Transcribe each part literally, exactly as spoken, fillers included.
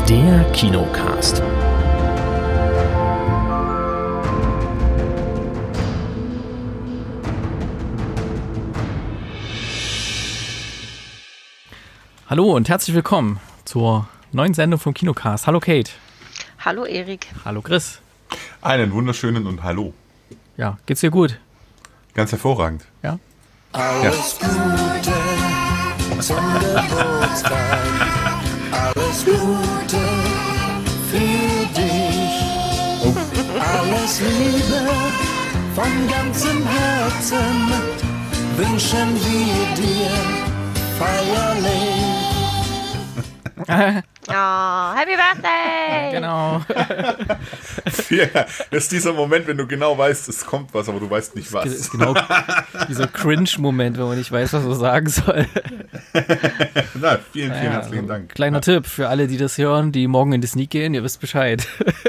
Der Kinocast. Hallo und herzlich willkommen zur neuen Sendung vom Kinocast. Hallo Kate. Hallo Erik. Hallo Chris. Einen wunderschönen und Hallo. Ja, geht's dir gut? Ganz hervorragend. Ja? Alles Gute zum Geburtstag. Alles Gute für dich. Oh. Alles Liebe von ganzem Herzen wünschen wir dir feierlich. Oh, Happy Birthday! Genau. Ja, das ist dieser Moment, wenn du genau weißt, es kommt was, aber du weißt nicht was. Das ist genau dieser Cringe-Moment, wenn man nicht weiß, was man sagen soll. Na, vielen, vielen Ja, herzlichen also, Dank. Kleiner ja. Tipp für alle, die das hören, die morgen in die Sneak gehen, ihr wisst Bescheid.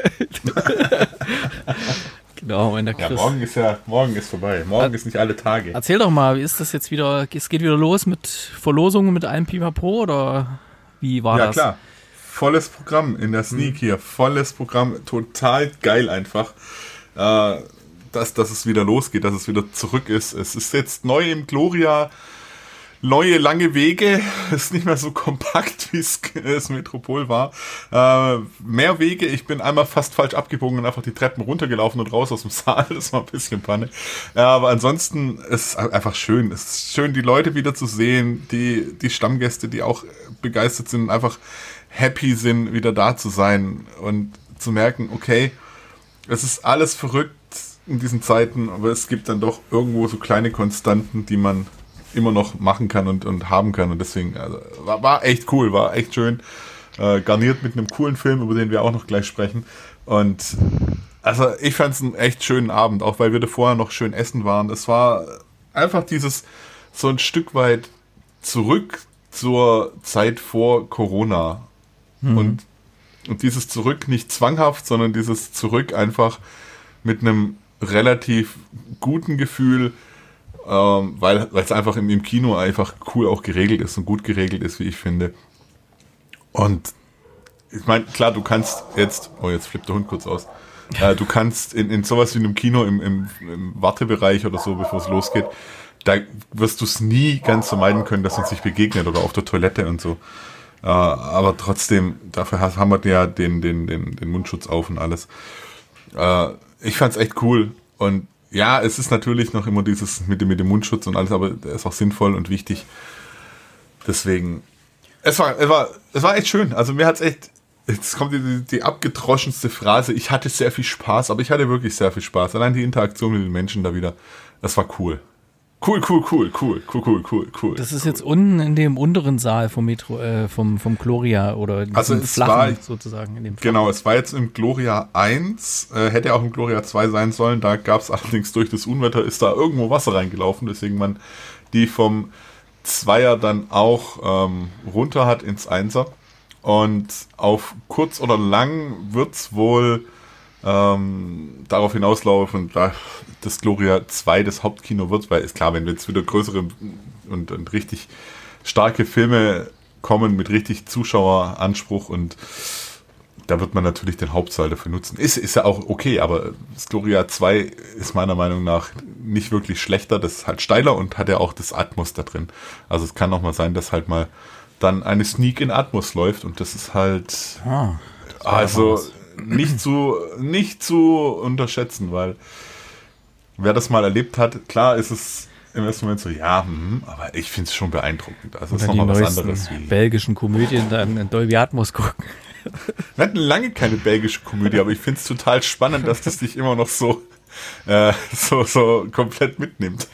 Genau, wenn der Ja, Chris. morgen ist ja, morgen ist vorbei. Morgen ist nicht alle Tage. Erzähl doch mal, wie ist das jetzt wieder? Es geht wieder los mit Verlosungen mit allem Pipapo oder wie war Ja, das? klar. Volles Programm in der Sneak hier. Volles Programm. Total geil einfach. Äh, dass, dass es wieder losgeht, dass es wieder zurück ist. Es ist jetzt neu im Gloria. Neue, lange Wege. Ist nicht mehr so kompakt, wie es das Metropol war. Äh, mehr Wege. Ich bin einmal fast falsch abgebogen und einfach die Treppen runtergelaufen und raus aus dem Saal. Das war ein bisschen Panne. Ja, aber ansonsten ist es einfach schön. Es ist schön, die Leute wieder zu sehen. Die, die Stammgäste, die auch begeistert sind, einfach happy sind, wieder da zu sein und zu merken, okay, es ist alles verrückt in diesen Zeiten, aber es gibt dann doch irgendwo so kleine Konstanten, die man immer noch machen kann und, und haben kann. Und deswegen also, war, war echt cool, war echt schön. Äh, garniert mit einem coolen Film, über den wir auch noch gleich sprechen. Und also ich fand es einen echt schönen Abend, auch weil wir da vorher noch schön essen waren. Es war einfach dieses so ein Stück weit zurück zur Zeit vor Corona. Mhm. Und, und dieses Zurück nicht zwanghaft, sondern dieses Zurück einfach mit einem relativ guten Gefühl, ähm, weil es einfach im, im Kino einfach cool auch geregelt ist und gut geregelt ist, wie ich finde. Und ich meine, klar, du kannst jetzt, oh jetzt flippt der Hund kurz aus, äh, du kannst in, in sowas wie einem Kino im, im, im Wartebereich oder so, bevor es losgeht, da wirst du es nie ganz vermeiden können, dass man sich begegnet oder auf der Toilette und so. Uh, aber trotzdem, dafür haben wir ja den, den, den, den Mundschutz auf und alles. Uh, ich fand's echt cool. Und ja, es ist natürlich noch immer dieses mit dem, mit dem Mundschutz und alles, aber der ist auch sinnvoll und wichtig. Deswegen, es war, es war, es war echt schön. Also mir hat's echt, jetzt kommt die, die abgedroschenste Phrase, ich hatte sehr viel Spaß, aber ich hatte wirklich sehr viel Spaß. Allein die Interaktion mit den Menschen da wieder, das war cool. Cool, cool, cool, cool, cool, cool, cool, cool. Das ist cool. jetzt unten in dem unteren Saal vom Metro, äh, vom, vom Gloria oder also es flachen war, sozusagen. In dem genau, es war jetzt im Gloria eins, äh, hätte auch im Gloria zwei sein sollen, da gab es allerdings durch das Unwetter, ist da irgendwo Wasser reingelaufen, deswegen man die vom Zweier dann auch ähm, runter hat ins Einser. Und auf kurz oder lang wird es wohl ähm, darauf hinauslaufen, da das Gloria zwei das Hauptkino wird, weil ist klar, wenn jetzt wieder größere und, und richtig starke Filme kommen mit richtig Zuschaueranspruch und da wird man natürlich den Hauptsaal dafür nutzen. Ist, ist ja auch okay, aber das Gloria zwei ist meiner Meinung nach nicht wirklich schlechter, das ist halt steiler und hat ja auch das Atmos da drin. Also es kann auch mal sein, dass halt mal dann eine Sneak in Atmos läuft und das ist halt ah, das also nicht zu, nicht zu unterschätzen, weil wer das mal erlebt hat, klar ist es im ersten Moment so, ja, hm, aber ich finde es schon beeindruckend. Also es ist nochmal was anderes. Wie belgischen Komödien dann in Dolby Atmos gucken. Wir hatten lange keine belgische Komödie, aber ich finde es total spannend, dass das dich immer noch so, äh, so, so komplett mitnimmt.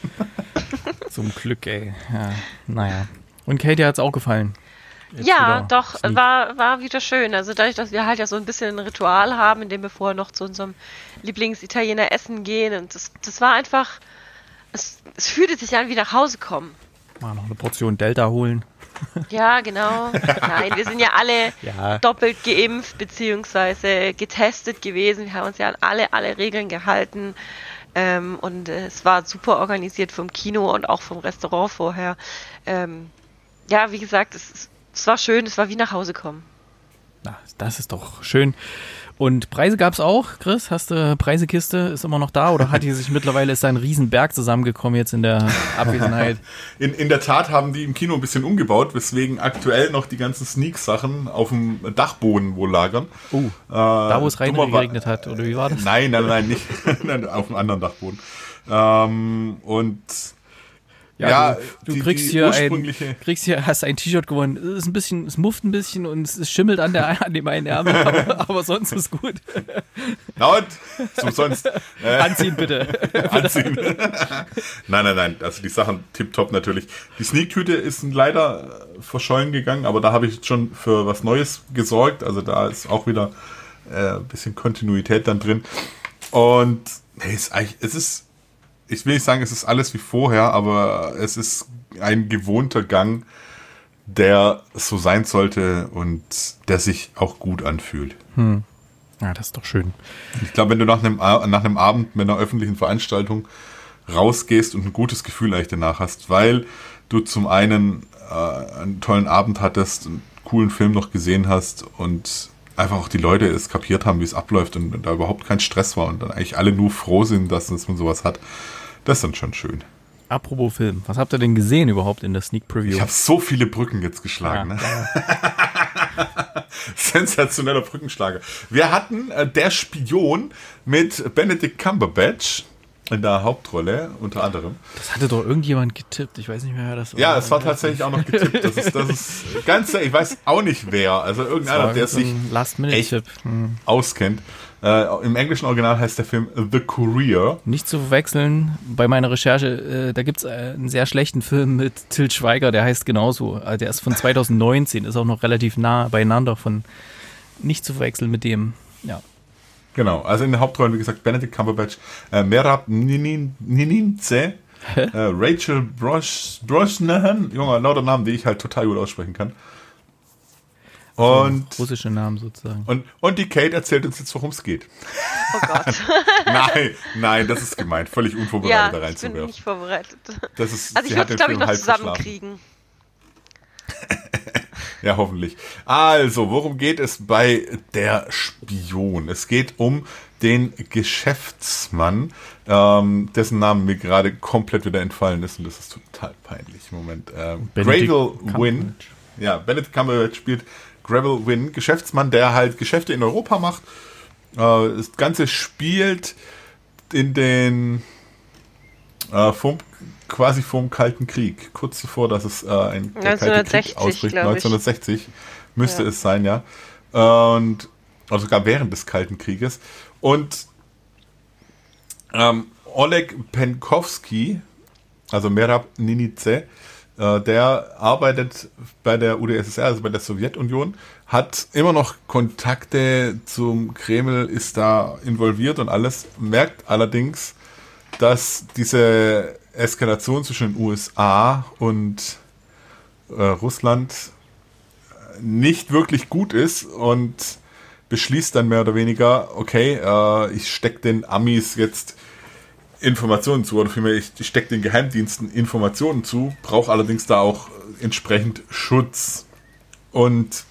Zum Glück, ey. Ja, naja. Und Katie hat es auch gefallen. Jetzt ja, doch, Sneak. war, war wieder schön. Also dadurch, dass wir halt ja so ein bisschen ein Ritual haben, in dem wir vorher noch zu unserem Lieblingsitaliener essen gehen. Und das, das war einfach, es, es fühlte sich an wie nach Hause kommen. Mal noch eine Portion Delta holen. Ja, genau. Nein, wir sind ja alle Ja. doppelt geimpft beziehungsweise getestet gewesen. Wir haben uns ja an alle, alle Regeln gehalten. Ähm, und äh, es war super organisiert vom Kino und auch vom Restaurant vorher. Ähm, ja, wie gesagt, es, es war schön, es war wie nach Hause kommen. Na, das ist doch schön. Und Preise gab es auch, Chris? Hast du Preisekiste? Ist immer noch da oder hat die sich mittlerweile, ist da ein Riesenberg zusammengekommen jetzt in der Abwesenheit? In, in der Tat haben die im Kino ein bisschen umgebaut, weswegen aktuell noch die ganzen Sneak-Sachen auf dem Dachboden wohl lagern. Oh, äh, da wo es rein geregnet hat, oder wie war das? Nein, nein, nein, nicht auf dem anderen Dachboden. Ähm, und Ja, ja, du, du die, kriegst, die hier ursprüngliche ein, kriegst hier, hast ein T-Shirt gewonnen. Es ist ein bisschen, es mufft ein bisschen und es schimmelt an, der, an dem einen Ärmel, aber, aber sonst ist gut. Na und? So sonst. Äh, Anziehen bitte. Anziehen. Nein, nein, nein. Also die Sachen tipptopp natürlich. Die Sneak-Tüte ist leider verschollen gegangen, aber da habe ich schon für was Neues gesorgt. Also da ist auch wieder äh, ein bisschen Kontinuität dann drin. Und nee, ist eigentlich, es ist. Ich will nicht sagen, es ist alles wie vorher, aber es ist ein gewohnter Gang, der so sein sollte und der sich auch gut anfühlt. Hm. Ja, das ist doch schön. Ich glaube, wenn du nach einem, nach einem Abend mit einer öffentlichen Veranstaltung rausgehst und ein gutes Gefühl eigentlich danach hast, weil du zum einen äh, einen tollen Abend hattest, einen coolen Film noch gesehen hast und einfach auch die Leute es kapiert haben, wie es abläuft und da überhaupt kein Stress war und dann eigentlich alle nur froh sind, dass man sowas hat. Das ist dann schon schön. Apropos Film, was habt ihr denn gesehen überhaupt in der Sneak Preview? Ich habe so viele Brücken jetzt geschlagen. Ja, ne? Ja. Sensationeller Brückenschlager. Wir hatten äh, Der Spion mit Benedict Cumberbatch in der Hauptrolle, unter anderem. Das hatte doch irgendjemand getippt. Ich weiß nicht mehr, wer das war. Ja, es war tatsächlich auch noch getippt. Das ist, das ist ganz, ich weiß auch nicht wer. Also irgendeiner, der sich echt hm. auskennt. Äh, Im englischen Original heißt der Film The Courier. Nicht zu verwechseln, bei meiner Recherche, äh, da gibt es äh, einen sehr schlechten Film mit Til Schweiger, der heißt genauso. Also der ist von zwanzig neunzehn, ist auch noch relativ nah beieinander, von nicht zu verwechseln mit dem, ja. Genau, also in der Hauptrolle, wie gesagt, Benedict Cumberbatch, äh, Merab Nininze, äh, Rachel Brosh, Brosnahan, junger, lauter Namen, die ich halt total gut aussprechen kann. Und so russische Namen sozusagen. Und, und die Kate erzählt uns jetzt, worum es geht. Oh Gott. Nein, nein, das ist gemeint. Völlig unvorbereitet ja, da reinzuwerfen. Ich bin nicht vorbereitet. Das ist, also ich würde es, glaube ich, noch zusammenkriegen. Ja, hoffentlich. Also, worum geht es bei Der Spion? Es geht um den Geschäftsmann, ähm, dessen Namen mir gerade komplett wieder entfallen ist und das ist total peinlich. Moment. Ähm, Gravel Wynn. Ja, Benedict Cumberbatch spielt Gravel Wynn, Geschäftsmann, der halt Geschäfte in Europa macht. Äh, das Ganze spielt in den äh, vom, quasi vorm Kalten Krieg, kurz zuvor, dass es äh, ein neunzehnhundertsechzig, ausbricht. neunzehnhundertsechzig müsste ja. es sein, ja. Und also sogar während des Kalten Krieges. Und ähm, Oleg Penkovsky, also Merab Nininze, der arbeitet bei der U d S S R, also bei der Sowjetunion, hat immer noch Kontakte zum Kreml, ist da involviert und alles, merkt allerdings, dass diese Eskalation zwischen den U S A und äh, Russland nicht wirklich gut ist und beschließt dann mehr oder weniger, okay, äh, ich stecke den Amis jetzt Informationen zu, oder vielmehr, ich stecke den Geheimdiensten Informationen zu, brauche allerdings da auch entsprechend Schutz. Und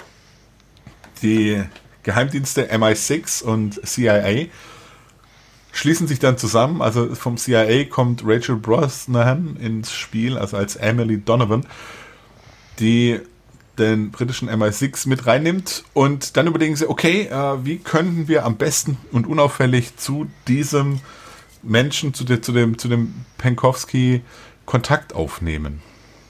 die Geheimdienste M I sechs und C I A schließen sich dann zusammen. Also vom C I A kommt Rachel Brosnahan ins Spiel, also als Emily Donovan, die den britischen M I sechs mit reinnimmt. Und dann überlegen sie, okay, äh, wie könnten wir am besten und unauffällig zu diesem Menschen, zu, de, zu dem, zu dem Penkovsky Kontakt aufnehmen.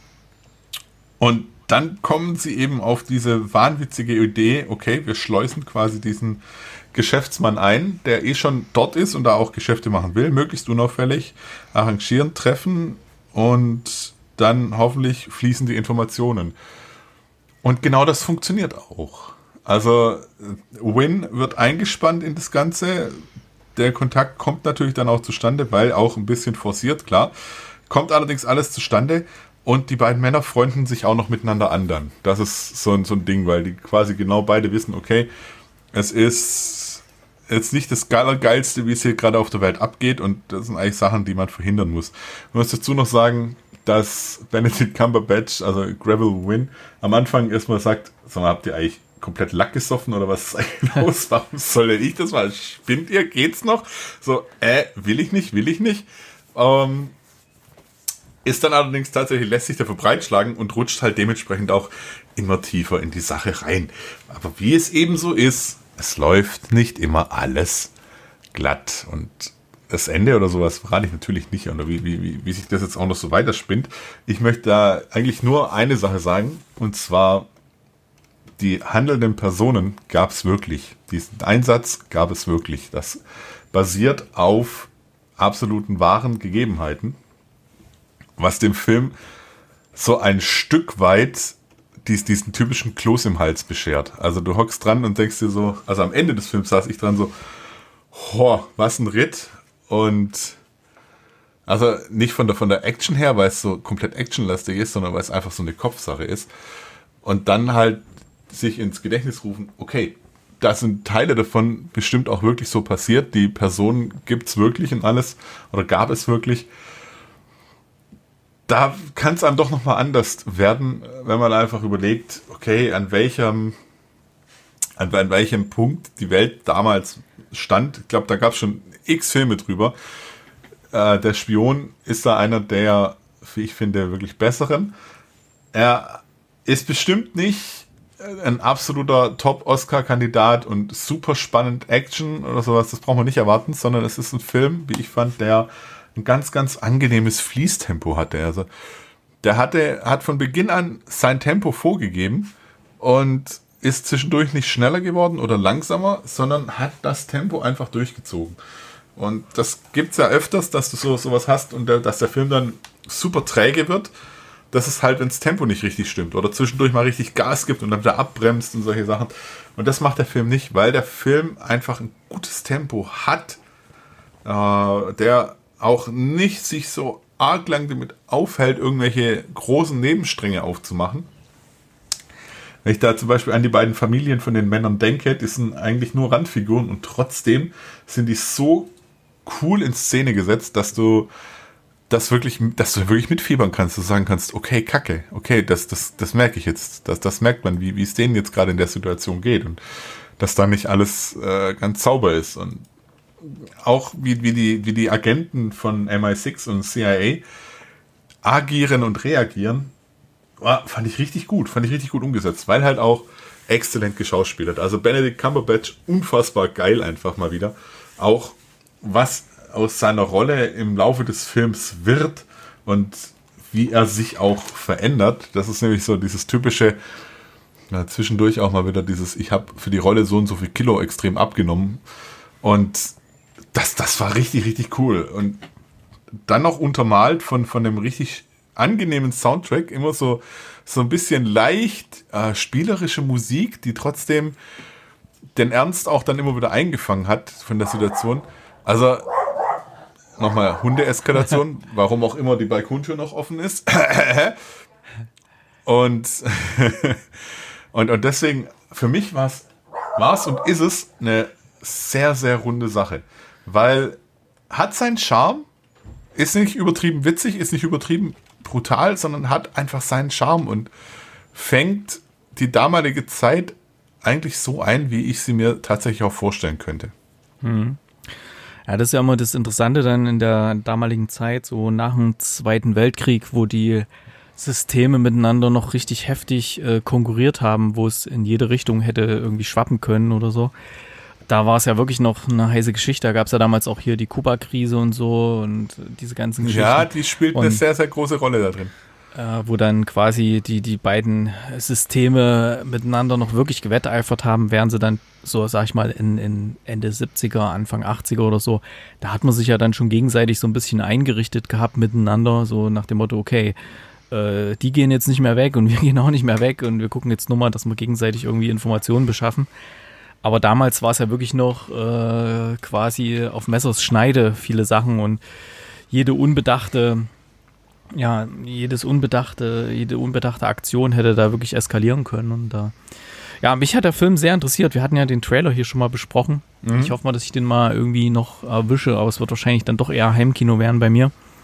Und dann kommen sie eben auf diese wahnwitzige Idee, okay, wir schleusen quasi diesen Geschäftsmann ein, der eh schon dort ist und da auch Geschäfte machen will, möglichst unauffällig, arrangieren, treffen und dann hoffentlich fließen die Informationen. Und genau das funktioniert auch. Also Wynn wird eingespannt in das Ganze. Der Kontakt kommt natürlich dann auch zustande, weil auch ein bisschen forciert, klar. Kommt allerdings alles zustande und die beiden Männer freunden sich auch noch miteinander an dann. Das ist so ein, so ein Ding, weil die quasi genau beide wissen, okay, es ist jetzt nicht das Geilste, wie es hier gerade auf der Welt abgeht und das sind eigentlich Sachen, die man verhindern muss. Ich muss dazu noch sagen, dass Benedict Cumberbatch, also Gravel Wynn, am Anfang erstmal sagt, sag mal, habt ihr eigentlich komplett Lack gesoffen oder was ist eigentlich los? Warum soll denn ich das mal? Spinnt ihr? Geht's noch? So, äh, will ich nicht, will ich nicht. Ähm, ist dann allerdings tatsächlich, lässt sich dafür breitschlagen und rutscht halt dementsprechend auch immer tiefer in die Sache rein. Aber wie es eben so ist, es läuft nicht immer alles glatt. Und das Ende oder sowas verrate ich natürlich nicht, oder wie, wie, wie, wie sich das jetzt auch noch so weiterspinnt. Ich möchte da eigentlich nur eine Sache sagen, und zwar, die handelnden Personen gab es wirklich. Diesen Einsatz gab es wirklich. Das basiert auf absoluten wahren Gegebenheiten, was dem Film so ein Stück weit dies, diesen typischen Kloß im Hals beschert. Also du hockst dran und denkst dir so, also am Ende des Films saß ich dran so, oh, was ein Ritt. Und also nicht von der, von der Action her, weil es so komplett actionlastig ist, sondern weil es einfach so eine Kopfsache ist. Und dann halt sich ins Gedächtnis rufen, okay, da sind Teile davon bestimmt auch wirklich so passiert. Die Person gibt es wirklich und alles, oder gab es wirklich. Da kann es einem doch nochmal anders werden, wenn man einfach überlegt, okay, an welchem, an, an welchem Punkt die Welt damals stand. Ich glaube, da gab es schon x Filme drüber. Äh, der Spion ist da einer der, wie ich finde, wirklich besseren. Er ist bestimmt nicht ein absoluter Top-Oscar-Kandidat und super spannend Action oder sowas, das braucht man nicht erwarten, sondern es ist ein Film, wie ich fand, der ein ganz, ganz angenehmes Fließtempo hatte. Also der hatte, hat von Beginn an sein Tempo vorgegeben und ist zwischendurch nicht schneller geworden oder langsamer, sondern hat das Tempo einfach durchgezogen. Und das gibt's ja öfters, dass du so sowas hast und der, dass der Film dann super träge wird. Das ist halt, wenn das Tempo nicht richtig stimmt oder zwischendurch mal richtig Gas gibt und dann wieder abbremst und solche Sachen. Und das macht der Film nicht, weil der Film einfach ein gutes Tempo hat, äh, der auch nicht sich so arg lang damit aufhält, irgendwelche großen Nebenstränge aufzumachen. Wenn ich da zum Beispiel an die beiden Familien von den Männern denke, die sind eigentlich nur Randfiguren und trotzdem sind die so cool in Szene gesetzt, dass du das wirklich, dass du wirklich mitfiebern kannst, dass du sagen kannst, okay, Kacke, okay, das, das, das merke ich jetzt, das, das merkt man, wie, wie es denen jetzt gerade in der Situation geht und dass da nicht alles äh, ganz sauber ist und auch wie, wie, die, wie die Agenten von M I sechs und C I A agieren und reagieren, war, fand ich richtig gut, fand ich richtig gut umgesetzt, weil halt auch exzellent geschauspielert. Also Benedict Cumberbatch, unfassbar geil einfach mal wieder. Auch was aus seiner Rolle im Laufe des Films wird und wie er sich auch verändert. Das ist nämlich so dieses typische, ja, zwischendurch auch mal wieder dieses, ich habe für die Rolle so und so viel Kilo extrem abgenommen und das, das war richtig, richtig cool. Und dann noch untermalt von, von einem richtig angenehmen Soundtrack, immer so, so ein bisschen leicht äh, spielerische Musik, die trotzdem den Ernst auch dann immer wieder eingefangen hat von der Situation. Also nochmal Hunde-Eskalation, warum auch immer die Balkontür noch offen ist. und, und, und deswegen, für mich war es und ist es eine sehr, sehr runde Sache. Weil hat seinen Charme, ist nicht übertrieben witzig, ist nicht übertrieben brutal, sondern hat einfach seinen Charme und fängt die damalige Zeit eigentlich so ein, wie ich sie mir tatsächlich auch vorstellen könnte. Mhm. Ja, das ist ja immer das Interessante dann in der damaligen Zeit, so nach dem Zweiten Weltkrieg, wo die Systeme miteinander noch richtig heftig äh, konkurriert haben, wo es in jede Richtung hätte irgendwie schwappen können oder so. Da war es ja wirklich noch eine heiße Geschichte. Da gab es ja damals auch hier die Kuba-Krise und so und diese ganzen Geschichten. Ja, die spielt und, eine sehr, sehr große Rolle da drin. Äh, wo dann quasi die, die beiden Systeme miteinander noch wirklich gewetteifert haben, während sie dann so, sag ich mal, in, in Ende siebziger, Anfang achtziger oder so, da hat man sich ja dann schon gegenseitig so ein bisschen eingerichtet gehabt miteinander, so nach dem Motto, okay, äh, die gehen jetzt nicht mehr weg und wir gehen auch nicht mehr weg und wir gucken jetzt nur mal, dass wir gegenseitig irgendwie Informationen beschaffen. Aber damals war es ja wirklich noch äh, quasi auf Messers Schneide viele Sachen und jede unbedachte, ja, jedes unbedachte, jede unbedachte Aktion hätte da wirklich eskalieren können. Und da, ja, mich hat der Film sehr interessiert. Wir hatten ja den Trailer hier schon mal besprochen. Mhm. Ich hoffe mal, dass ich den mal irgendwie noch erwische, aber es wird wahrscheinlich dann doch eher Heimkino werden bei mir.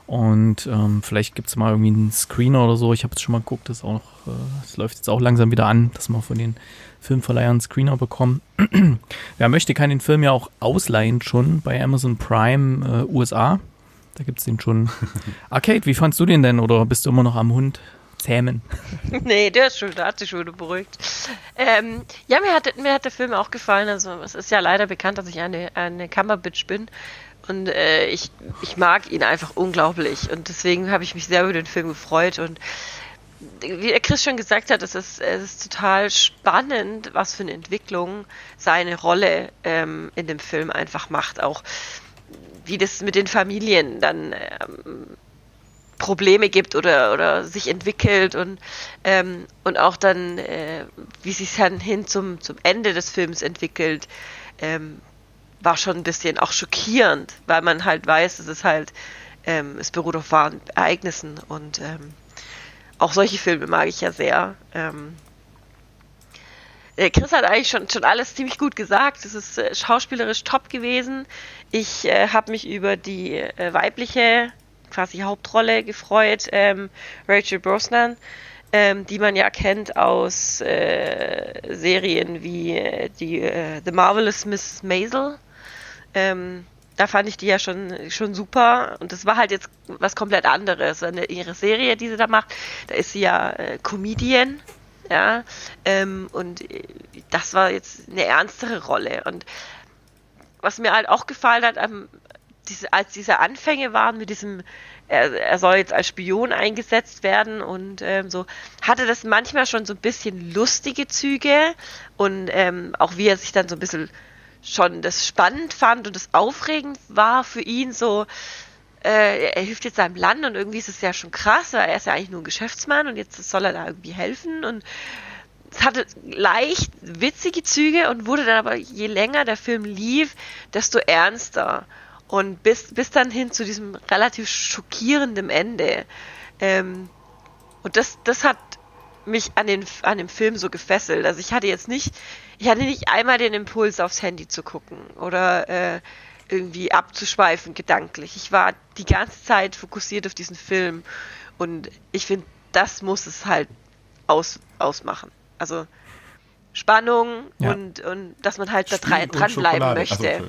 Und ähm, vielleicht gibt es mal irgendwie einen Screener oder so. Ich habe jetzt schon mal geguckt, das, auch noch, äh, das läuft jetzt auch langsam wieder an, dass wir von den Filmverleihern einen Screener bekommen. Wer möchte, kann den Film ja auch ausleihen schon bei Amazon Prime äh, U S A. Da gibt es den schon. Arcade, wie fandst du den denn? Oder bist du immer noch am Hund zähmen? Nee, der ist schon, der hat sich schon wieder beruhigt. Ähm, ja, mir hat, mir hat der Film auch gefallen. Also es ist ja leider bekannt, dass ich eine, eine Cumberbitch bin. Und äh, ich, ich mag ihn einfach unglaublich. Und deswegen habe ich mich sehr über den Film gefreut. Und wie der Chris schon gesagt hat, es ist, es ist total spannend, was für eine Entwicklung seine Rolle ähm, in dem Film einfach macht. Auch wie das mit den Familien dann ähm, Probleme gibt oder, oder sich entwickelt und, ähm, und auch dann, äh, wie sich dann hin zum, zum Ende des Films entwickelt, ähm, war schon ein bisschen auch schockierend, weil man halt weiß, es ist halt, ähm, es beruht auf wahren Ereignissen und ähm, auch solche Filme mag ich ja sehr. Ähm, äh, Chris hat eigentlich schon, schon alles ziemlich gut gesagt. Es ist äh, schauspielerisch top gewesen. Ich äh, habe mich über die äh, weibliche quasi Hauptrolle gefreut, ähm, Rachel Brosnan, ähm, die man ja kennt aus äh, Serien wie äh, die äh, The Marvelous Miss Maisel. Ähm, da fand ich die ja schon, schon super und das war halt jetzt was komplett anderes. Eine, ihre Serie, die sie da macht, da ist sie ja äh, Comedian, ja, ähm, und das war jetzt eine ernstere Rolle. Und was mir halt auch gefallen hat, ähm, diese, als diese Anfänge waren mit diesem, er, er soll jetzt als Spion eingesetzt werden und ähm, so, hatte das manchmal schon so ein bisschen lustige Züge und ähm, auch wie er sich dann so ein bisschen schon das spannend fand und das aufregend war für ihn, so, äh, er hilft jetzt seinem Land und irgendwie ist es ja schon krass, weil er ist ja eigentlich nur ein Geschäftsmann und jetzt soll er da irgendwie helfen und es hatte leicht witzige Züge und wurde dann aber, je länger der Film lief, desto ernster und bis, bis dann hin zu diesem relativ schockierenden Ende. Ähm, und das, das hat mich an, den, an dem Film so gefesselt. Also ich hatte jetzt nicht, ich hatte nicht einmal den Impuls, aufs Handy zu gucken oder äh, irgendwie abzuschweifen gedanklich. Ich war die ganze Zeit fokussiert auf diesen Film und ich finde, das muss es halt aus, ausmachen. Also Spannung ja. und, und dass man halt da dran, dranbleiben möchte. Also,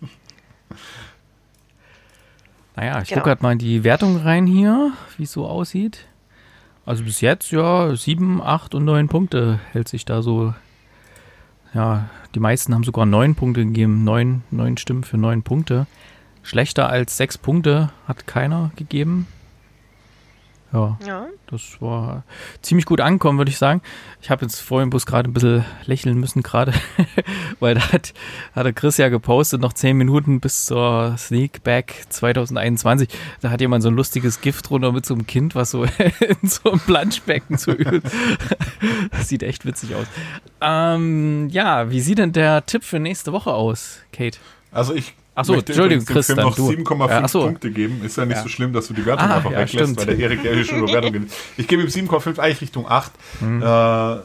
naja, ich genau. gucke halt mal in die Wertung rein hier, wie es so aussieht. Also bis jetzt, ja, sieben, acht und neun Punkte hält sich da so. Ja, die meisten haben sogar neun Punkte gegeben. Neun, neun Stimmen für neun Punkte. Schlechter als sechs Punkte hat keiner gegeben. Ja, ja, das war ziemlich gut angekommen, würde ich sagen. Ich habe jetzt vorhin bloß gerade ein bisschen lächeln müssen gerade, weil da hat, hat der Chris ja gepostet, noch zehn Minuten bis zur Sneak Back zwanzig einundzwanzig. Da hat jemand so ein lustiges Gift drunter mit so einem Kind, was so in so einem Planschbecken so übt. Das sieht echt witzig aus. Ähm, ja, wie sieht denn der Tipp für nächste Woche aus, Kate? Also ich Achso, Entschuldigung, dem Chris, Film dann noch sieben Komma fünf ja, Punkte geben. Ist ja nicht ja. so schlimm, dass du die Wertung ah, einfach ja, weglässt, stimmt. weil der Erik ja hier schon über Wertung geht. Ich gebe ihm sieben Komma fünf, eigentlich Richtung acht. Mhm. Äh,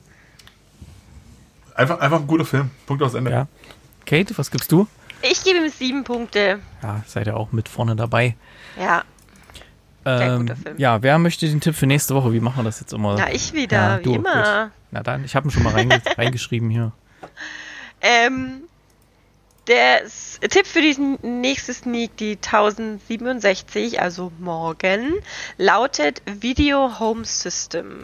einfach, einfach ein guter Film. Punkt aus Ende. Ja. Kate, was gibst du? Ich gebe ihm sieben Punkte. Ja, seid ihr auch mit vorne dabei. Ja. Ähm, guter Film. Ja, wer möchte den Tipp für nächste Woche? Wie machen wir das jetzt immer? Na, ich wieder, ja, du, wie immer. Gut. Na dann, ich habe ihn schon mal reinge- reingeschrieben hier. Ähm, der S- Tipp für diesen nächste Sneak, die tausendsiebenundsechzig, also morgen, lautet Video Home System.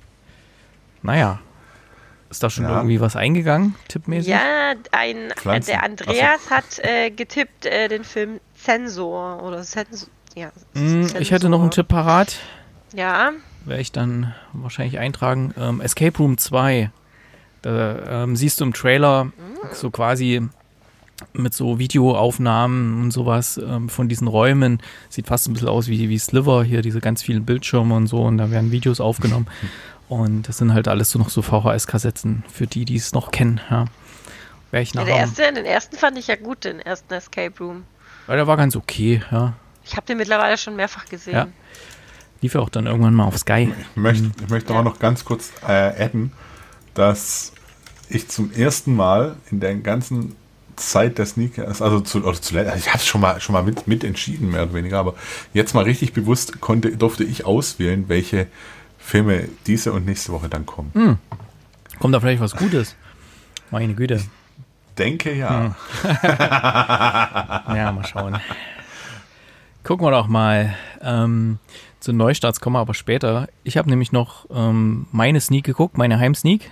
Naja. Ist da schon ja. irgendwie was eingegangen, tippmäßig? Ja, ein, äh, der Andreas so. hat äh, getippt äh, den Film Sensor oder Sensor. Ja, mm, ich hätte noch einen Tipp parat. Ja. Werde ich dann wahrscheinlich eintragen. Ähm, Escape Room zwei. Da ähm, siehst du im Trailer mm. so quasi mit so Videoaufnahmen und sowas ähm, von diesen Räumen. Sieht fast ein bisschen aus wie, wie Sliver hier, diese ganz vielen Bildschirme und so. Und da werden Videos aufgenommen. Und das sind halt alles so noch so V H S-Kassetten für die, die es noch kennen. Ja. Wär ich ja, der erste, den ersten fand ich ja gut, den ersten Escape Room. Weil der war ganz okay, ja. Ich habe den mittlerweile schon mehrfach gesehen. Ja. Lief ja auch dann irgendwann mal auf Sky. Ich möchte, ich möchte ja. auch noch ganz kurz äh, adden, dass ich zum ersten Mal in der ganzen Zeit der Sneak, also zu, oder zu, ich habe es schon mal schon mal mit, mit entschieden, mehr oder weniger, aber jetzt mal richtig bewusst konnte, durfte ich auswählen, welche Filme diese und nächste Woche dann kommen. Hm. Kommt da vielleicht was Gutes? Meine Güte. Ich denke ja. Hm. Ja, mal schauen. Gucken wir doch mal. Ähm, zu Neustarts kommen wir aber später. Ich habe nämlich noch ähm, meine Sneak geguckt, meine Heimsneak.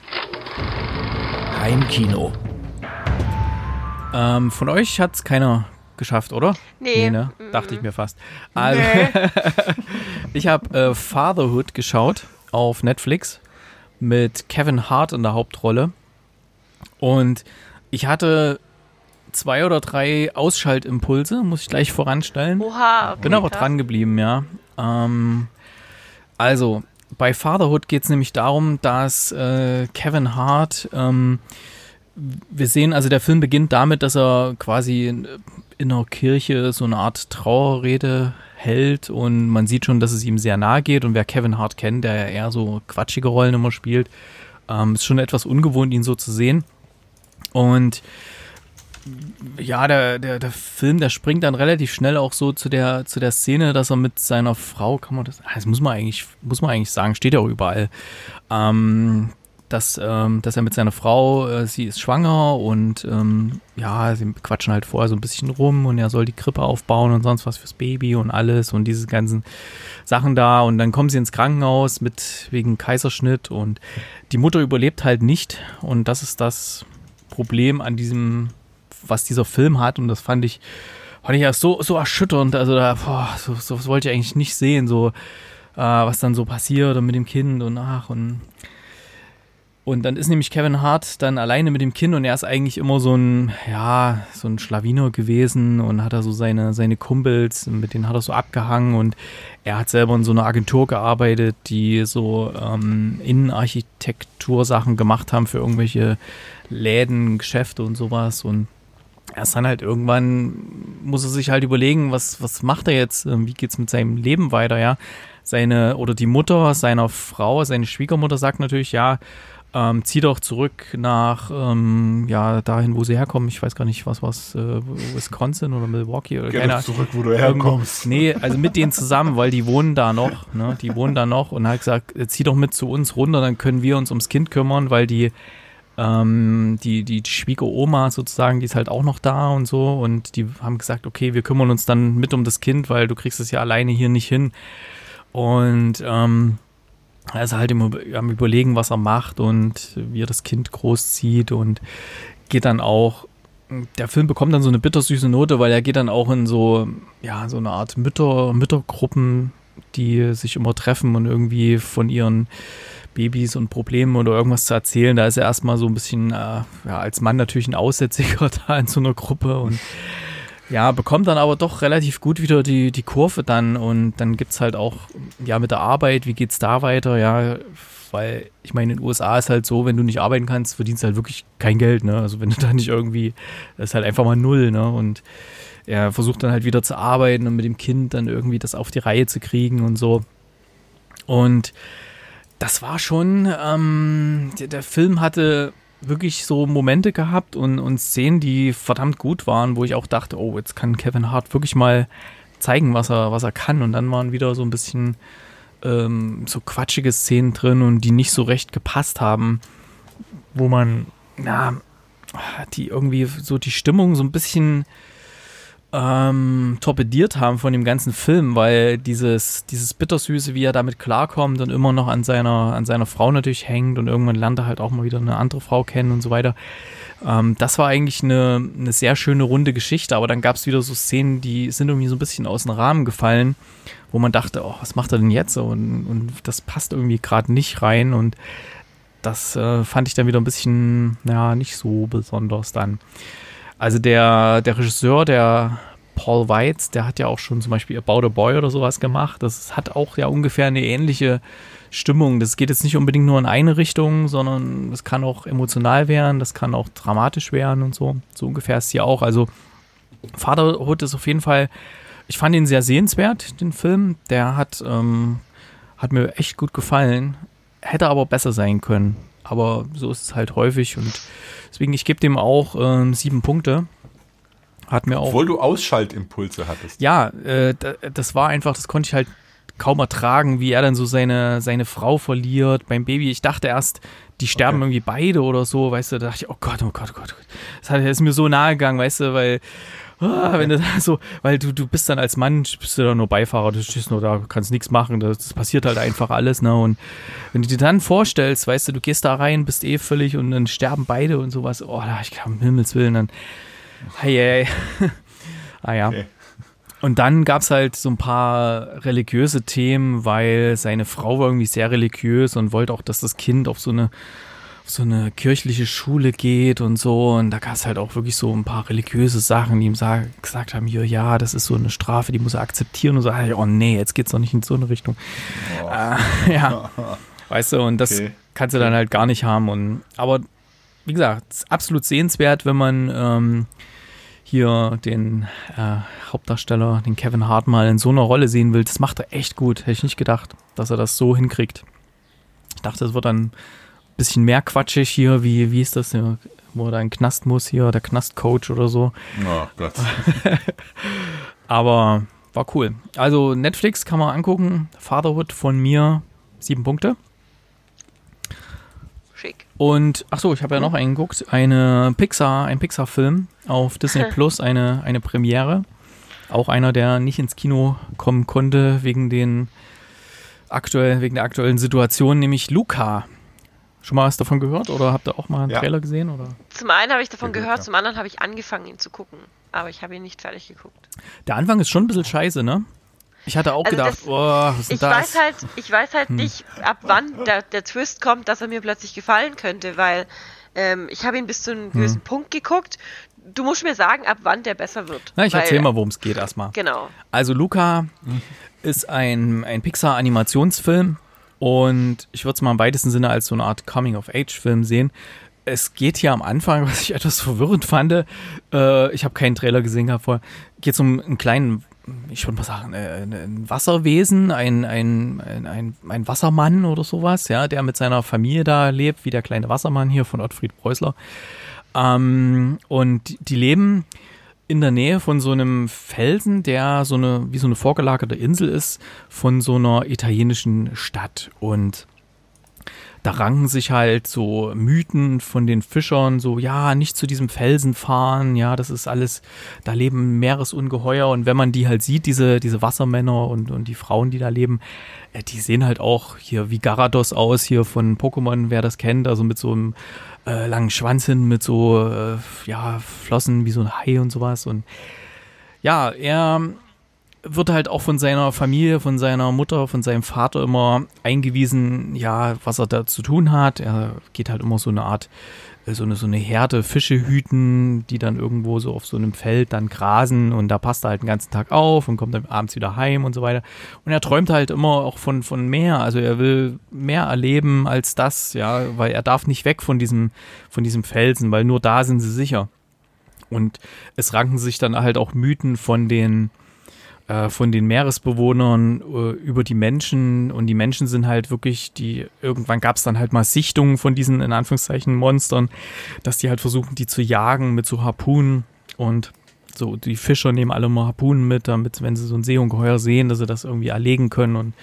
Heimkino. Ähm, von euch hat es keiner geschafft, oder? Nee. nee ne? Mm-mm. Dachte ich mir fast. Also, Nee. ich habe äh, Fatherhood geschaut auf Netflix mit Kevin Hart in der Hauptrolle. Und ich hatte zwei oder drei Ausschaltimpulse, muss ich gleich voranstellen. Oha, okay, Bin aber krass. dran geblieben, ja. Ähm, also, bei Fatherhood geht es nämlich darum, dass äh, Kevin Hart, ähm, wir sehen, also der Film beginnt damit, dass er quasi in, in einer Kirche so eine Art Trauerrede hält und man sieht schon, dass es ihm sehr nahe geht und wer Kevin Hart kennt, der ja eher so quatschige Rollen immer spielt, ähm, ist schon etwas ungewohnt, ihn so zu sehen. Und ja, der, der, der Film, der springt dann relativ schnell auch so zu der, zu der Szene, dass er mit seiner Frau, kann man das, das muss man eigentlich, muss man eigentlich sagen, steht ja auch überall, ähm, dass, ähm, dass er mit seiner Frau, äh, sie ist schwanger und ähm, ja, sie quatschen halt vorher so ein bisschen rum und er soll die Krippe aufbauen und sonst was fürs Baby und alles und diese ganzen Sachen da und dann kommen sie ins Krankenhaus mit wegen Kaiserschnitt und die Mutter überlebt halt nicht und das ist das Problem an diesem, was dieser Film hat und das fand ich, fand ich ja so, so erschütternd, also da, boah, so, so was wollte ich eigentlich nicht sehen, so, äh, was dann so passiert und mit dem Kind und ach und und dann ist nämlich Kevin Hart dann alleine mit dem Kind und er ist eigentlich immer so ein, ja, so ein Schlawiner gewesen und hat da so seine, seine Kumpels, mit denen hat er so abgehangen und er hat selber in so einer Agentur gearbeitet, die so ähm, Innenarchitektursachen gemacht haben für irgendwelche Läden, Geschäfte und sowas und er ist dann halt irgendwann, muss er sich halt überlegen, was, was macht er jetzt, wie geht's mit seinem Leben weiter, ja. Seine, oder die Mutter seiner Frau, seine Schwiegermutter sagt natürlich, ja, ähm, zieh doch zurück nach, ähm, ja, dahin, wo sie herkommen. Ich weiß gar nicht, was was, äh, Wisconsin oder Milwaukee oder Geh keine doch zurück, wo du herkommst. Nee, also mit denen zusammen, weil die wohnen da noch, ne, die wohnen da noch und hat gesagt, zieh doch mit zu uns runter, dann können wir uns ums Kind kümmern, weil die Ähm, die, die Schwiegeroma sozusagen, die ist halt auch noch da und so und die haben gesagt, okay, wir kümmern uns dann mit um das Kind, weil du kriegst es ja alleine hier nicht hin und ähm, er ist halt immer am Überlegen, was er macht und wie er das Kind großzieht und geht dann auch, der Film bekommt dann so eine bittersüße Note, weil er geht dann auch in so, ja, so eine Art Mütter, Müttergruppen, die sich immer treffen und irgendwie von ihren Babys und Problemen oder irgendwas zu erzählen. Da ist er erstmal so ein bisschen, äh, ja, als Mann natürlich ein Aussätziger da in so einer Gruppe und ja, bekommt dann aber doch relativ gut wieder die, die Kurve dann und dann gibt es halt auch, ja, mit der Arbeit, wie geht's da weiter, ja, weil ich meine, in den U S A ist halt so, wenn du nicht arbeiten kannst, verdienst du halt wirklich kein Geld, ne, also wenn du da nicht irgendwie, das ist halt einfach mal null, ne, und er versucht dann halt wieder zu arbeiten und mit dem Kind dann irgendwie das auf die Reihe zu kriegen und so und das war schon, ähm, der, der Film hatte wirklich so Momente gehabt und, und Szenen, die verdammt gut waren, wo ich auch dachte, oh, jetzt kann Kevin Hart wirklich mal zeigen, was er, was er kann. Und dann waren wieder so ein bisschen ähm, so quatschige Szenen drin und die nicht so recht gepasst haben, wo man, na, die irgendwie so die Stimmung so ein bisschen Ähm, torpediert haben von dem ganzen Film, weil dieses, dieses Bittersüße, wie er damit klarkommt und immer noch an seiner, an seiner Frau natürlich hängt und irgendwann lernt er halt auch mal wieder eine andere Frau kennen und so weiter. Ähm, das war eigentlich eine, eine sehr schöne, runde Geschichte, aber dann gab es wieder so Szenen, die sind irgendwie so ein bisschen aus dem Rahmen gefallen, wo man dachte, oh, was macht er denn jetzt? Und, und das passt irgendwie gerade nicht rein und das äh, fand ich dann wieder ein bisschen, ja, nicht so besonders dann. Also der, der Regisseur, der Paul Weitz, der hat ja auch schon zum Beispiel About a Boy oder sowas gemacht. Das hat auch ja ungefähr eine ähnliche Stimmung. Das geht jetzt nicht unbedingt nur in eine Richtung, sondern das kann auch emotional werden, das kann auch dramatisch werden und so. So ungefähr ist es hier auch. Also Fatherhood ist auf jeden Fall, ich fand ihn sehr sehenswert, den Film. Der hat, ähm, hat mir echt gut gefallen. Hätte aber besser sein können. Aber so ist es halt häufig und Deswegen, ich gebe dem auch ähm, sieben Punkte. Hat mir auch. Obwohl du Ausschaltimpulse hattest. Ja, äh, das war einfach, das konnte ich halt kaum ertragen, wie er dann so seine, seine Frau verliert beim Baby. Ich dachte erst, die sterben okay. irgendwie beide oder so, weißt du, da dachte ich, oh Gott, oh Gott, oh Gott. Oh Gott. Das hat, das ist mir so nahe gegangen, weißt du, weil, oh, wenn du so, weil du, du bist dann als Mann, bist du da nur Beifahrer, du stehst nur da, kannst nichts machen, das, das passiert halt einfach alles, ne, und wenn du dir dann vorstellst, weißt du, du gehst da rein, bist eh völlig und dann sterben beide und sowas, oh, da, ich glaube, um Himmels Willen, dann, hey, hey. ah ja. Okay. Und dann gab es halt so ein paar religiöse Themen, weil seine Frau war irgendwie sehr religiös und wollte auch, dass das Kind auf so eine, auf so eine kirchliche Schule geht und so. Und da gab es halt auch wirklich so ein paar religiöse Sachen, die ihm sag, gesagt haben, hier, ja, das ist so eine Strafe, die muss er akzeptieren. Und so, oh nee, jetzt geht's doch nicht in so eine Richtung. Oh. Äh, ja, weißt du, und das okay. kannst du dann halt gar nicht haben. Und aber wie gesagt, es ist absolut sehenswert, wenn man ähm, hier den äh, Hauptdarsteller, den Kevin Hart, mal in so einer Rolle sehen will. Das macht er echt gut. Hätte ich nicht gedacht, dass er das so hinkriegt. Ich dachte, es wird dann ein bisschen mehr quatschig hier, wie, wie ist das hier, wo er da in den Knast muss, hier, der Knastcoach oder so. Oh Gott. Aber war cool. Also Netflix kann man angucken. Fatherhood von mir, sieben Punkte. Schick. Und, ach so, ich habe ja noch einen geguckt, eine Pixar, ein Pixar-Film auf Disney Plus, eine, eine Premiere. Auch einer, der nicht ins Kino kommen konnte wegen den aktuell, wegen der aktuellen Situation, nämlich Luca. Schon mal was davon gehört oder habt ihr auch mal einen ja. Trailer gesehen? Oder? Zum einen habe ich davon ja, gehört, ja. zum anderen habe ich angefangen, ihn zu gucken. Aber ich habe ihn nicht fertig geguckt. Der Anfang ist schon ein bisschen scheiße, ne? Ich hatte auch also gedacht, das, oh, was ist ich das? Weiß halt, ich weiß halt hm. nicht, ab wann der, der Twist kommt, dass er mir plötzlich gefallen könnte, weil ähm, ich habe ihn bis zu einem gewissen hm. Punkt geguckt. Du musst mir sagen, ab wann der besser wird. Na, ich weil, erzähl mal, worum es geht erstmal. Genau. Also Luca hm. ist ein, ein Pixar-Animationsfilm und ich würde es mal im weitesten Sinne als so eine Art Coming-of-Age-Film sehen. Es geht hier am Anfang, was ich etwas verwirrend fand, äh, ich habe keinen Trailer gesehen gehabt vorher, geht es um einen kleinen, ich würde mal sagen, ein Wasserwesen, ein, ein, ein, ein Wassermann oder sowas, ja, der mit seiner Familie da lebt, wie der kleine Wassermann hier von Ottfried Preußler. Ähm, und die leben in der Nähe von so einem Felsen, der so eine, wie so eine vorgelagerte Insel ist, von so einer italienischen Stadt. Und da ranken sich halt so Mythen von den Fischern, so, ja, nicht zu diesem Felsen fahren, ja, das ist alles, da leben Meeresungeheuer und wenn man die halt sieht, diese, diese Wassermänner und, und die Frauen, die da leben, äh, die sehen halt auch hier wie Gyarados aus, hier von Pokémon, wer das kennt, also mit so einem äh, langen Schwanz hin, mit so, äh, ja, Flossen wie so ein Hai und sowas und ja, er wird halt auch von seiner Familie, von seiner Mutter, von seinem Vater immer eingewiesen, ja, was er da zu tun hat. Er geht halt immer so eine Art, so eine, so eine Herde Fische hüten, die dann irgendwo so auf so einem Feld dann grasen und da passt er halt den ganzen Tag auf und kommt dann abends wieder heim und so weiter. Und er träumt halt immer auch von, von mehr, also er will mehr erleben als das, ja, weil er darf nicht weg von diesem, von diesem Felsen, weil nur da sind sie sicher. Und es ranken sich dann halt auch Mythen von den von den Meeresbewohnern äh, über die Menschen und die Menschen sind halt wirklich, die irgendwann gab es dann halt mal Sichtungen von diesen in Anführungszeichen Monstern, dass die halt versuchen, die zu jagen mit so Harpunen und so die Fischer nehmen alle mal Harpunen mit, damit, wenn sie so ein Seeungeheuer sehen, dass sie das irgendwie erlegen können und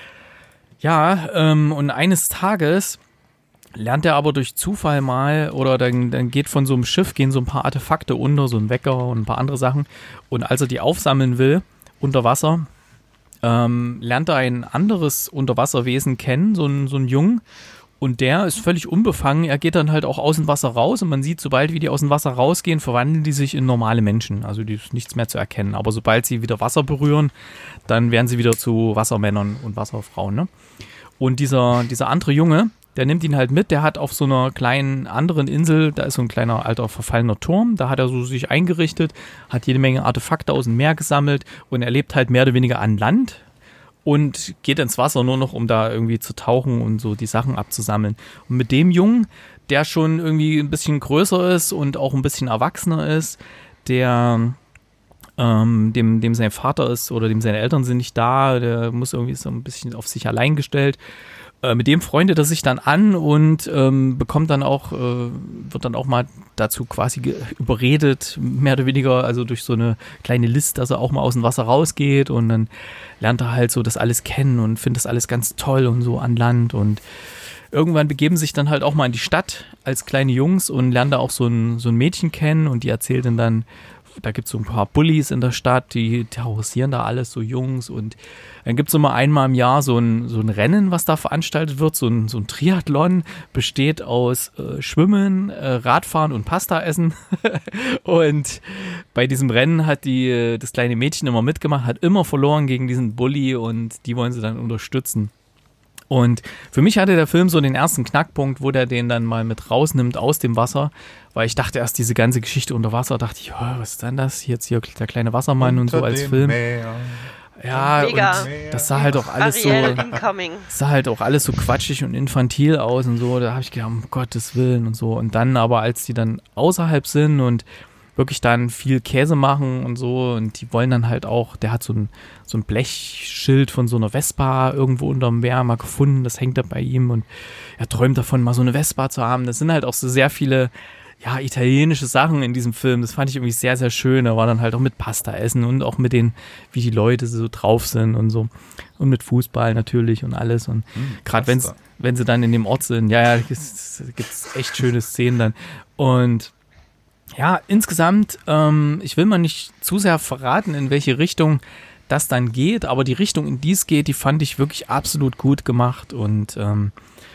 ja, ähm, und eines Tages lernt er aber durch Zufall mal, oder dann, dann geht von so einem Schiff, gehen so ein paar Artefakte unter, so ein Wecker und ein paar andere Sachen und als er die aufsammeln will, unter Wasser, ähm, lernt er ein anderes Unterwasserwesen kennen, so ein, so ein Jungen, und der ist völlig unbefangen, er geht dann halt auch aus dem Wasser raus und man sieht, sobald wie die aus dem Wasser rausgehen, verwandeln die sich in normale Menschen, also die ist nichts mehr zu erkennen, aber sobald sie wieder Wasser berühren, dann werden sie wieder zu Wassermännern und Wasserfrauen, ne? Und dieser, dieser andere Junge, der nimmt ihn halt mit, der hat auf so einer kleinen anderen Insel, da ist so ein kleiner alter verfallener Turm, da hat er so sich eingerichtet, hat jede Menge Artefakte aus dem Meer gesammelt und er lebt halt mehr oder weniger an Land und geht ins Wasser nur noch, um da irgendwie zu tauchen und so die Sachen abzusammeln. Und mit dem Jungen, der schon irgendwie ein bisschen größer ist und auch ein bisschen erwachsener ist, der ähm, dem, dem sein Vater ist oder dem seine Eltern sind nicht da, der muss irgendwie so ein bisschen auf sich allein gestellt, Äh, mit dem freundet er sich dann an und ähm, bekommt dann auch, äh, wird dann auch mal dazu quasi ge- überredet, mehr oder weniger, also durch so eine kleine List, dass er auch mal aus dem Wasser rausgeht und dann lernt er halt so das alles kennen und findet das alles ganz toll und so an Land und irgendwann begeben sich dann halt auch mal in die Stadt als kleine Jungs und lernen da auch so ein, so ein Mädchen kennen und die erzählt dann dann, da gibt es so ein paar Bullies in der Stadt, die terrorisieren da alles, so Jungs und dann gibt es immer einmal im Jahr so ein, so ein Rennen, was da veranstaltet wird, so ein, so ein Triathlon, besteht aus äh, Schwimmen, äh, Radfahren und Pasta essen und bei diesem Rennen hat die, das kleine Mädchen immer mitgemacht, hat immer verloren gegen diesen Bully und die wollen sie dann unterstützen. Und für mich hatte der Film so den ersten Knackpunkt, wo der den dann mal mit rausnimmt aus dem Wasser, weil ich dachte erst, diese ganze Geschichte unter Wasser, dachte ich, oh, was ist denn das? Jetzt hier der kleine Wassermann Unter und so als dem Film. Meer. Ja, Mega. und das sah halt auch alles so, Ariel incoming. sah halt auch alles so quatschig und infantil aus und so. Da habe ich gedacht, um Gottes Willen und so. Und dann aber, als die dann außerhalb sind und wirklich dann viel Käse machen und so und die wollen dann halt auch, der hat so ein, so ein Blechschild von so einer Vespa irgendwo unterm Meer mal gefunden, das hängt da bei ihm und er träumt davon, mal so eine Vespa zu haben. Das sind halt auch so sehr viele, ja, italienische Sachen in diesem Film. Das fand ich irgendwie sehr, sehr schön. Da war dann halt auch mit Pasta essen und auch mit den, wie die Leute so drauf sind und so. Und mit Fußball natürlich und alles. Und Hm, gerade wenn, wenn sie dann in dem Ort sind, ja, ja, gibt es echt schöne Szenen dann. Und ja, insgesamt, ähm, ich will mal nicht zu sehr verraten, in welche Richtung das dann geht, aber die Richtung, in die es geht, die fand ich wirklich absolut gut gemacht und ähm,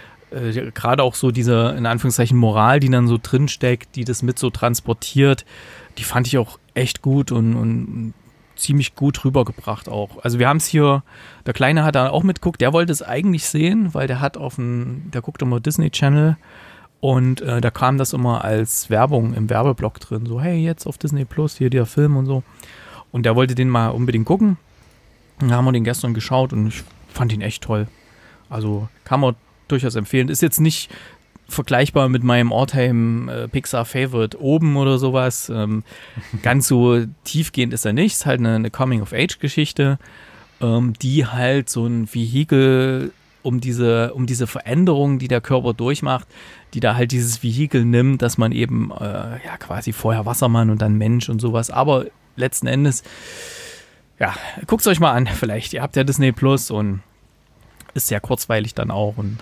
äh, gerade auch so diese, in Anführungszeichen, Moral, die dann so drinsteckt, die das mit so transportiert, die fand ich auch echt gut und, und ziemlich gut rübergebracht auch. Also wir haben es hier, der Kleine hat da auch mitgeguckt, der wollte es eigentlich sehen, weil der hat auf dem, der guckt immer Disney Channel. Und äh, da kam das immer als Werbung im Werbeblock drin. So, hey, jetzt auf Disney Plus, hier der Film und so. Und der wollte den mal unbedingt gucken. Und da haben wir den gestern geschaut und ich fand ihn echt toll. Also kann man durchaus empfehlen. Ist jetzt nicht vergleichbar mit meinem All-Time äh, Pixar Favorite oben oder sowas. Ähm, ganz so tiefgehend ist er nicht. Ist halt eine, eine Coming-of-Age-Geschichte, ähm, die halt so ein Vehikel um diese, um diese Veränderungen, die der Körper durchmacht, die da halt dieses Vehikel nimmt, dass man eben äh, ja quasi vorher Wassermann und dann Mensch und sowas, aber letzten Endes, ja, guckt es euch mal an, vielleicht, ihr habt ja Disney Plus und ist sehr kurzweilig dann auch und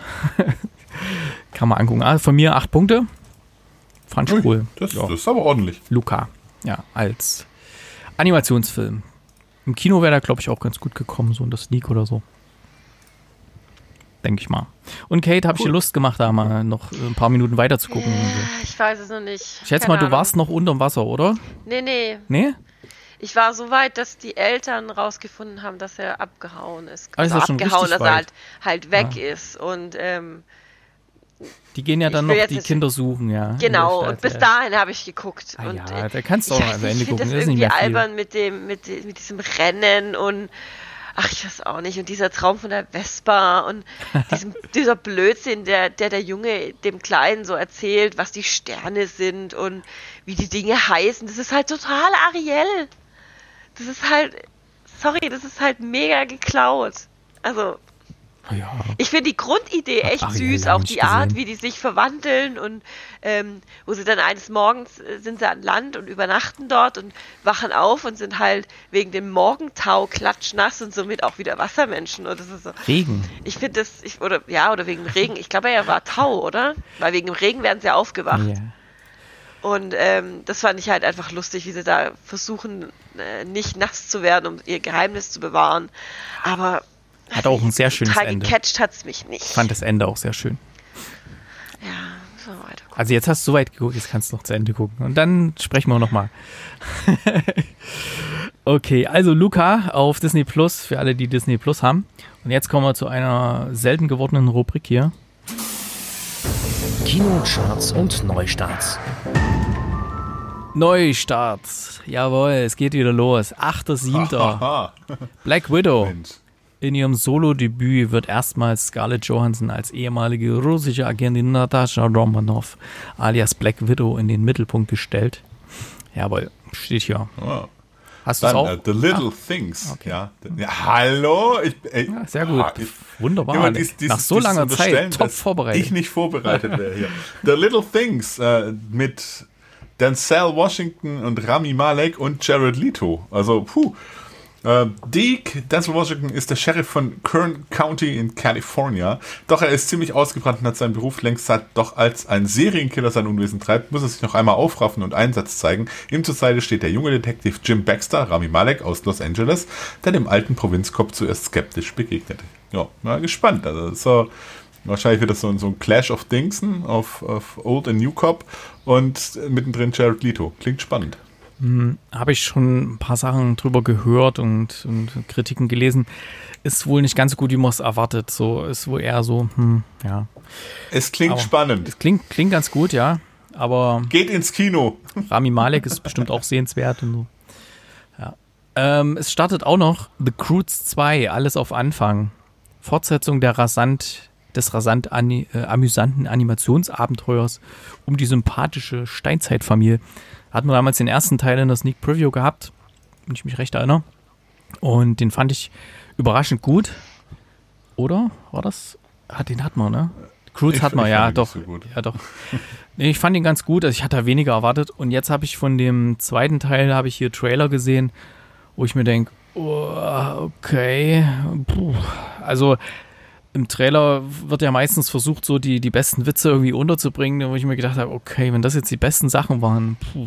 kann man angucken. Ah, von mir acht Punkte, fand ich cool. Das, ja. das ist aber ordentlich. Luca, ja, als Animationsfilm. Im Kino wäre da, glaube ich, auch ganz gut gekommen, so in der Sneak oder so. Denke ich mal. Und Kate, habe ich dir Lust gemacht, da mal noch ein paar Minuten weiter zu gucken? Ja, und so. ich weiß es noch nicht. Ich schätze Keine mal, du Ahnung. warst noch unterm Wasser, oder? Nee, nee. Nee? Ich war so weit, dass die Eltern rausgefunden haben, dass er abgehauen ist. Ah, ist Also das schon abgehauen, richtig dass er weit? halt, halt weg Ja. ist. Und ähm, Die gehen ja Ich dann will noch jetzt die nicht- Kinder suchen, ja. in genau, der und bis Stadt, ja. dahin habe ich geguckt. Ah, und, ja, äh, da kannst du auch ich noch weiß am nicht, Ende ich finde gucken. das Das ist nicht irgendwie mehr viel. albern mit dem, mit, de- mit diesem Rennen und ach, ich weiß auch nicht. Und dieser Traum von der Vespa und diesem, dieser Blödsinn, der, der der Junge dem Kleinen so erzählt, was die Sterne sind und wie die Dinge heißen. Das ist halt total Ariel. Das ist halt, sorry, das ist halt mega geklaut. Also, Ja. ich finde die Grundidee Hab echt Ariel süß, lange auch nicht die Art, gesehen. wie die sich verwandeln und ähm, wo sie dann eines Morgens äh, sind sie an Land und übernachten dort und wachen auf und sind halt wegen dem Morgentau klatschnass und somit auch wieder Wassermenschen. Und das ist so. Regen. Ich finde das, ich, oder ja, oder wegen dem Regen. Ich glaube, er war Tau, oder? Weil wegen dem Regen werden sie aufgewacht. Ja. Und ähm, das fand ich halt einfach lustig, wie sie da versuchen, äh, nicht nass zu werden, um ihr Geheimnis zu bewahren. Aber Hat auch ein sehr schönes total Ende. gecatcht hat's mich nicht. Ich fand das Ende auch sehr schön. Ja, so weiter. Also jetzt hast du so weit geguckt, jetzt kannst du noch zu Ende gucken. Und dann sprechen wir nochmal. Okay, also Luca auf Disney Plus, für alle, die Disney Plus haben. Und jetzt kommen wir zu einer selten gewordenen Rubrik hier. Kinocharts und Neustarts. Neustarts. Jawohl, es geht wieder los. achter siebter Aha. Black Widow. Mensch. In ihrem Solo-Debüt wird erstmals Scarlett Johansson als ehemalige russische Agentin Natascha Romanoff alias Black Widow in den Mittelpunkt gestellt. Jawohl, steht hier. Ah. Hast du es Dann auch? äh, The Little Ach, Things. okay. Ja. ja, hallo? Ich, ey, Ja, sehr gut. ah, ich, Wunderbar. immer dies- dies- Nach so dieses langer Unterstellen, Zeit top dass vorbereitet. Ich nicht vorbereitet wäre hier. The Little Things äh, mit Denzel Washington und Rami Malek und Jared Leto. Also, puh. Äh, Deke, Denzel Washington, ist der Sheriff von Kern County in California. Doch er ist ziemlich ausgebrannt und hat seinen Beruf längst satt. Doch als ein Serienkiller sein Unwesen treibt, muss er sich noch einmal aufraffen und Einsatz zeigen. Ihm zur Seite steht der junge Detektiv Jim Baxter, Rami Malek aus Los Angeles, der dem alten Provinzkopf zuerst skeptisch begegnet. Ja, mal gespannt. Also so wahrscheinlich wird das so, so ein Clash of Dingsen auf, auf Old and New Cop und mittendrin Jared Leto. Klingt spannend. Habe ich schon ein paar Sachen drüber gehört und, und Kritiken gelesen. Ist wohl nicht ganz so gut, wie man es erwartet. So ist wohl eher so, hm, ja. Es klingt Aber spannend. Es klingt, klingt ganz gut, ja. Aber Geht ins Kino. Rami Malek ist bestimmt auch sehenswert und so. Ja. Ähm, es startet auch noch The Croods zwei, alles auf Anfang. Fortsetzung der rasant, des rasant ani, äh, amüsanten Animationsabenteuers um die sympathische Steinzeitfamilie. Hatten wir damals den ersten Teil in der Sneak Preview gehabt, wenn ich mich recht erinnere. Und den fand ich überraschend gut. Oder? War das? Ah, den hat man, ne? Croods Ich- hat man, ich ja, fand ihn doch. nicht so gut. Ja, doch. Nee, ich fand ihn ganz gut. Also ich hatte da weniger erwartet. Und jetzt habe ich von dem zweiten Teil, habe ich hier Trailer gesehen, wo ich mir denke, oh, okay. Puh. Also im Trailer wird ja meistens versucht, so die, die besten Witze irgendwie unterzubringen, wo ich mir gedacht habe, okay, wenn das jetzt die besten Sachen waren, puh.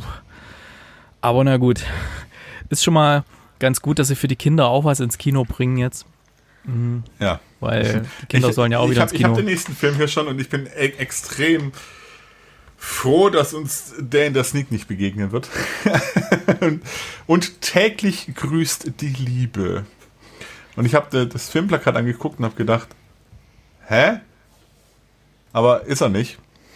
Aber na gut. Ist schon mal ganz gut, dass sie für die Kinder auch was ins Kino bringen jetzt. Mhm. Ja. Weil die Kinder ich, sollen ja auch ich wieder hab, ins Ich Kino. habe den nächsten Film hier schon und ich bin e extrem froh, dass uns der in der Sneak nicht begegnen wird. und, und täglich grüßt die Liebe. Und ich habe das Filmplakat angeguckt und habe gedacht, hä? Aber ist er nicht.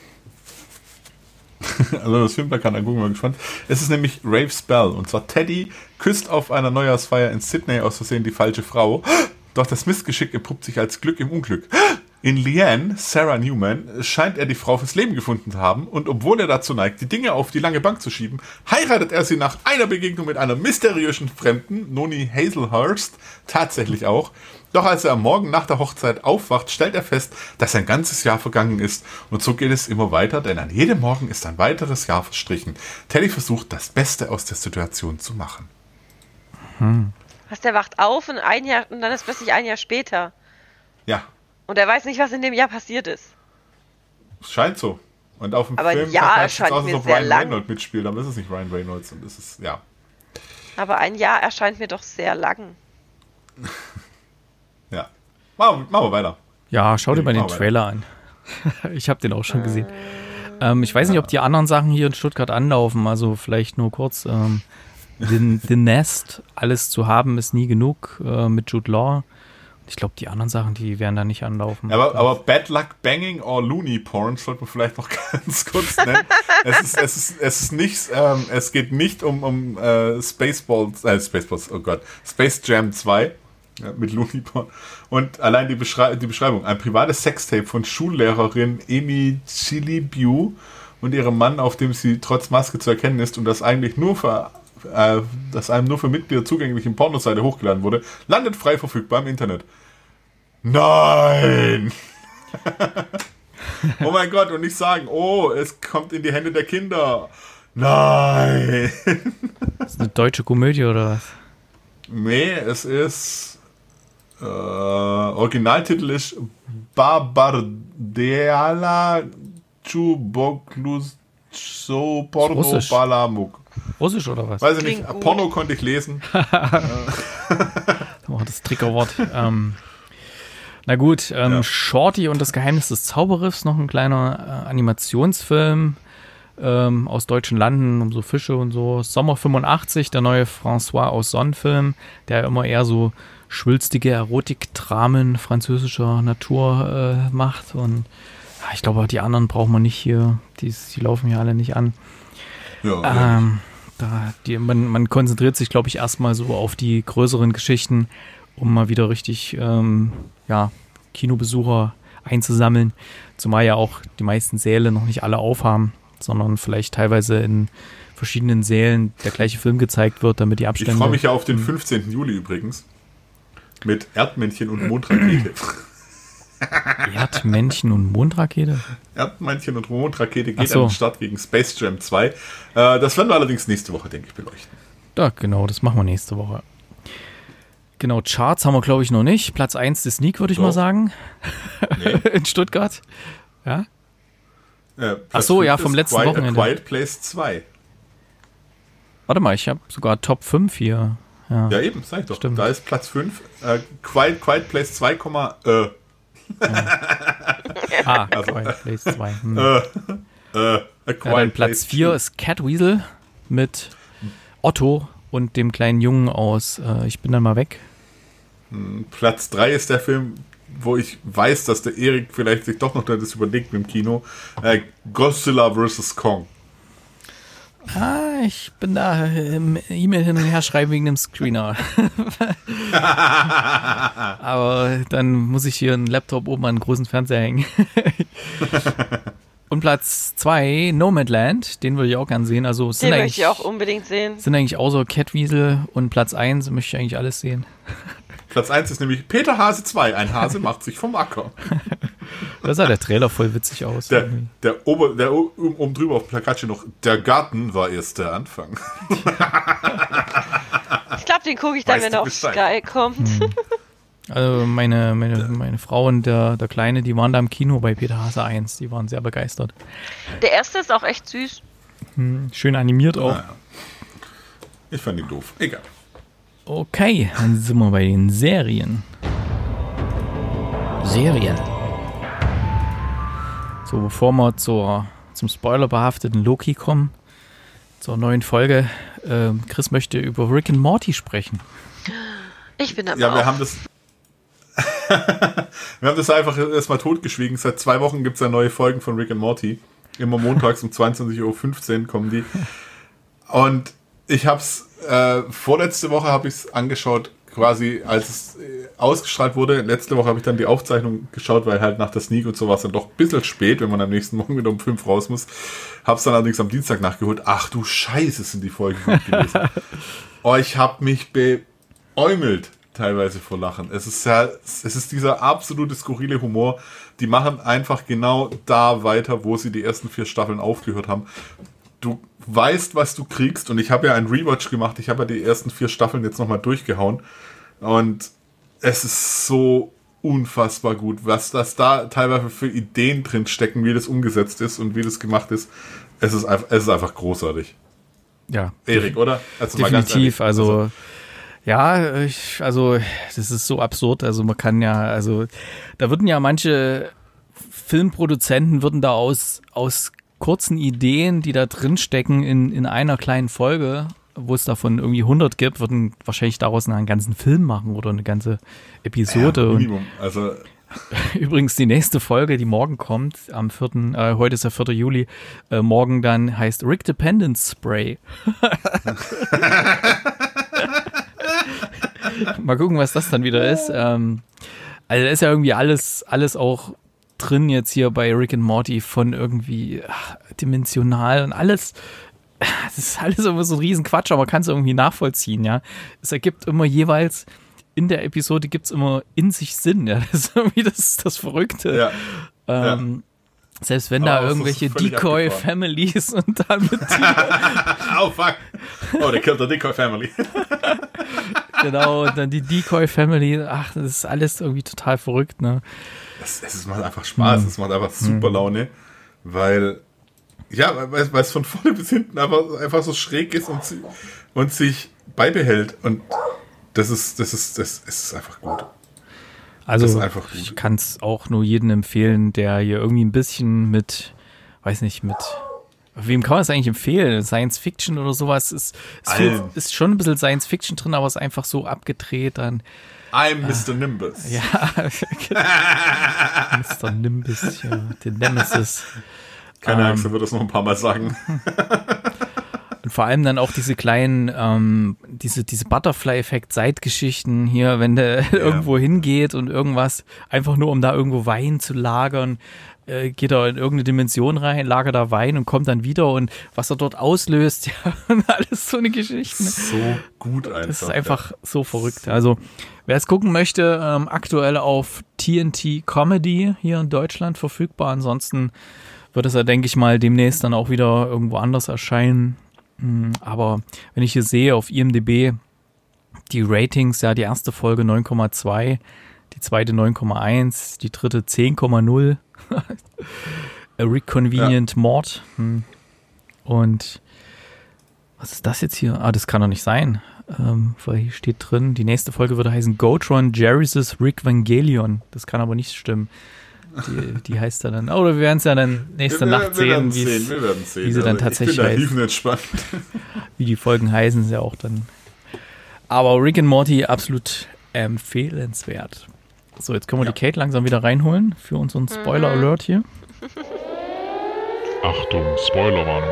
Also das Filmplakat angucken, mal gespannt. Es ist nämlich Rave Spell. Und zwar Teddy küsst auf einer Neujahrsfeier in Sydney aus Versehen die falsche Frau. Doch das Missgeschick entpuppt sich als Glück im Unglück. In Leanne, Sarah Newman, scheint er die Frau fürs Leben gefunden zu haben. Und obwohl er dazu neigt, die Dinge auf die lange Bank zu schieben, heiratet er sie nach einer Begegnung mit einer mysteriösen Fremden, Noni Hazelhurst, tatsächlich auch. Doch als er am Morgen nach der Hochzeit aufwacht, stellt er fest, dass ein ganzes Jahr vergangen ist. Und so geht es immer weiter, denn an jedem Morgen ist ein weiteres Jahr verstrichen. Teddy versucht, das Beste aus der Situation zu machen. Was, der wacht auf und ein Jahr und dann ist plötzlich ein Jahr später. Ja, Und er weiß nicht, was in dem Jahr passiert ist. es scheint so. Und auf dem Aber Film ja, sieht erscheint aus, als mir ob sehr Ryan lang. Reynolds mitspielt, aber es ist nicht Ryan Reynolds und es ist, ja. Aber ein Jahr erscheint mir doch sehr lang. Ja. Machen, machen wir weiter. Ja, schau dir mal den Machen wir Trailer an. Ich habe den auch schon gesehen. Ähm, ich weiß nicht, ob die anderen Sachen hier in Stuttgart anlaufen, also vielleicht nur kurz. Ähm, The, The Nest, alles zu haben ist nie genug, äh, mit Jude Law. Ich glaube, die anderen Sachen, die werden da nicht anlaufen. Aber, aber Bad Luck Banging or Looney Porn sollte man vielleicht noch ganz kurz nennen. es, ist, es, ist, es ist nichts, ähm, es geht nicht um, um äh, Spaceballs, äh, Spaceballs, oh Gott, Space Jam zwei ja, mit Looney Porn. Und allein die, Beschrei die Beschreibung, ein privates Sextape von Schullehrerin Amy Chilibiu und ihrem Mann, auf dem sie trotz Maske zu erkennen ist und das eigentlich nur für äh, das einem nur für Mitglieder zugänglichen Pornoseite hochgeladen wurde, landet frei verfügbar im Internet. Nein! Oh mein Gott, und nicht sagen, oh, es kommt in die Hände der Kinder. Nein! Das ist eine deutsche Komödie oder was? Nee, es ist äh, Originaltitel ist Babardeala Chuboklus so Porno Russisch. Balamuk. Russisch oder was? Weiß ich nicht, Klingt gut. Porno konnte ich lesen. Oh, das Triggerwort. ähm, na gut, ähm, Ja. Shorty und das Geheimnis des Zauberriffs, noch ein kleiner äh, Animationsfilm ähm, aus deutschen Landen, um so Fische und so. Sommer fünfundachtzig, der neue François Ozon-Film, der immer eher so schwülstige Erotikdramen französischer Natur äh, macht. Und ja, ich glaube, die anderen brauchen wir nicht hier. Die, die laufen hier alle nicht an. Ja, Ähm, da, die, man, man konzentriert sich, glaube ich, erstmal so auf die größeren Geschichten, um mal wieder richtig ähm, ja, Kinobesucher einzusammeln. Zumal ja auch die meisten Säle noch nicht alle aufhaben, sondern vielleicht teilweise in verschiedenen Sälen der gleiche Film gezeigt wird, damit die Abstände... Ich freue mich ja auf den fünfzehnten Juli übrigens. Mit Erdmännchen und Mondrakete. Erdmännchen und Mondrakete? Erdmännchen und Mondrakete geht so. an den Start gegen Space Jam zwei. Äh, das werden wir allerdings nächste Woche, denke ich, beleuchten. Ja, genau, das machen wir nächste Woche. Genau, Charts haben wir, glaube ich, noch nicht. Platz eins der Sneak, würde ich Doch. mal sagen. Nee. In Stuttgart. Ja? Äh, Ach so, fünf ja, vom ist letzten Quiet, Wochenende. A Quiet Place zwei. Warte mal, ich habe sogar Top fünf hier. Ja, Ja, eben, sag ich doch. Stimmt. Da ist Platz fünf. Äh, Quiet, Quiet Place zwei, äh, Ah, Also- Quiet Place zwei. Hm. äh, äh, A Ja, Quiet dann Platz Place vier zwei. ist Catweasel mit Otto und dem kleinen Jungen aus äh, Ich bin dann mal weg. Platz drei ist der Film, wo ich weiß, dass der Erik vielleicht sich doch noch das überlegt mit dem Kino. Äh, Godzilla versus. Kong. Ah, ich bin da im E-Mail hin und her schreiben wegen dem Screener. Aber dann muss ich hier einen Laptop oben an einen großen Fernseher hängen. Und Platz zwei, Nomadland, den würde ich auch gern sehen. Also es Den sind möchte eigentlich, ich auch unbedingt sehen. sind eigentlich außer Catweasel und Platz eins möchte ich eigentlich alles sehen. Platz eins ist nämlich Peter Hase zwei. Ein Hase macht sich vom Acker. Da sah der Trailer voll witzig aus. Der, irgendwie. der, Ober, der oben, oben drüber auf dem Plakat steht noch, der Garten war erst der Anfang. Ich glaube, den gucke ich dann, Weißt wenn du er auf Bescheid? Sky kommt. Also meine, meine, meine Frau und der, der Kleine, die waren da im Kino bei Peter Hase eins. Die waren sehr begeistert. Der erste ist auch echt süß. Hm, schön animiert auch. Naja. Ich fand ihn doof. Egal. Okay, dann sind wir bei den Serien. Serien. So, bevor wir zur, zum spoilerbehafteten Loki kommen, zur neuen Folge, äh, Chris möchte über Rick and Morty sprechen. Ich bin aber Ja, wir auch. haben das. wir haben das einfach erstmal totgeschwiegen. Seit zwei Wochen gibt es ja neue Folgen von Rick and Morty. Immer montags um zweiundzwanzig Uhr fünfzehn kommen die. Und ich hab's, äh, vorletzte Woche habe ich es angeschaut, quasi als es äh, ausgestrahlt wurde. Letzte Woche habe ich dann die Aufzeichnung geschaut, weil halt nach der Sneak und so war es dann doch ein bisschen spät, wenn man am nächsten Morgen wieder um fünf raus muss. Hab's dann allerdings am Dienstag nachgeholt. Ach du Scheiße, sind die Folgen gut gewesen. Oh, ich hab mich beäumelt teilweise vor Lachen. Es ist ja, es ist dieser absolute skurrile Humor. Die machen einfach genau da weiter, wo sie die ersten vier Staffeln aufgehört haben. Du weißt, was du kriegst, und ich habe ja einen Rewatch gemacht. Ich habe ja die ersten vier Staffeln jetzt nochmal durchgehauen, und es ist so unfassbar gut, was das da teilweise für Ideen drin stecken, wie das umgesetzt ist und wie das gemacht ist. Es ist einfach, es ist einfach großartig. Ja, Erik, oder? Also mal ganz definitiv. ehrlich. Also, ja, ich, also das ist so absurd. Also man kann ja, also da würden ja manche Filmproduzenten würden da aus aus kurzen Ideen, die da drin stecken in, in einer kleinen Folge, wo es davon irgendwie hundert gibt, würden wahrscheinlich daraus einen ganzen Film machen oder eine ganze Episode. Ja, Und Minimum. Also übrigens die nächste Folge, die morgen kommt, am vierten Äh, heute ist der vierte Juli, äh, morgen dann heißt Rick Dependence Spray. Mal gucken, was das dann wieder ist. Ähm, also da ist ja irgendwie alles, alles auch drin jetzt hier bei Rick and Morty von irgendwie ach, dimensional und alles. Das ist alles immer so ein Riesenquatsch, aber man kann es irgendwie nachvollziehen, ja. Es ergibt immer jeweils, in der Episode gibt es immer in sich Sinn, ja. Das ist irgendwie das, das Verrückte. ja. Ähm, Selbst wenn Aber da das ist irgendwelche völlig Decoy-Families und dann mit Oh fuck. Oh, der killt the Decoy Family. genau, und dann die Decoy-Family, ach, das ist alles irgendwie total verrückt, ne? Es, es macht einfach Spaß, Mhm. es macht einfach super Laune, weil, ja, weil, weil es von vorne bis hinten einfach, einfach so schräg ist und, sie- und sich beibehält, und das ist, das ist, das, es ist einfach gut. Also Das ist einfach gut. ich kann es auch nur jedem empfehlen, der hier irgendwie ein bisschen mit, weiß nicht, mit, wem kann man es eigentlich empfehlen? Science Fiction oder sowas? Ist, es Allen. fühlt, ist schon ein bisschen Science Fiction drin, aber es ist einfach so abgedreht dann. I'm Mister Nimbus. Ja, Mister Nimbus, ja, den Nemesis. Keine Ähm, Angst, er wird das noch ein paar Mal sagen. Und vor allem dann auch diese kleinen, ähm, diese, diese Butterfly-Effekt-Seitgeschichten hier, wenn der ja. irgendwo hingeht und irgendwas, einfach nur um da irgendwo Wein zu lagern, äh, geht er in irgendeine Dimension rein, lagert da Wein und kommt dann wieder und was er dort auslöst, ja, alles so eine Geschichte. So gut einfach. Das ist einfach ja. so verrückt. So. Also, wer es gucken möchte, ähm, aktuell auf T N T Comedy hier in Deutschland verfügbar. Ansonsten wird es ja, denke ich mal, demnächst dann auch wieder irgendwo anders erscheinen. Aber wenn ich hier sehe auf I M D B die Ratings, ja, die erste Folge neun Komma zwei, die zweite neun Komma eins, die dritte zehn Komma null. A Reconvenient ja. Mord. Und was ist das jetzt hier? Ah, das kann doch nicht sein. Ähm, weil hier steht drin, die nächste Folge würde heißen Gotron Jerry's Rickvangelion. Das kann aber nicht stimmen. Die, die heißt da dann, oder wir werden es ja dann nächste wir, Nacht wir sehen, sehen. Wir werden sehen, wie sie dann also tatsächlich heißt. Wie die Folgen heißen, ist ja auch dann. Aber Rick and Morty absolut empfehlenswert. So, jetzt können wir ja. die Kate langsam wieder reinholen für unseren Spoiler-Alert hier. Achtung, Spoilerwarnung.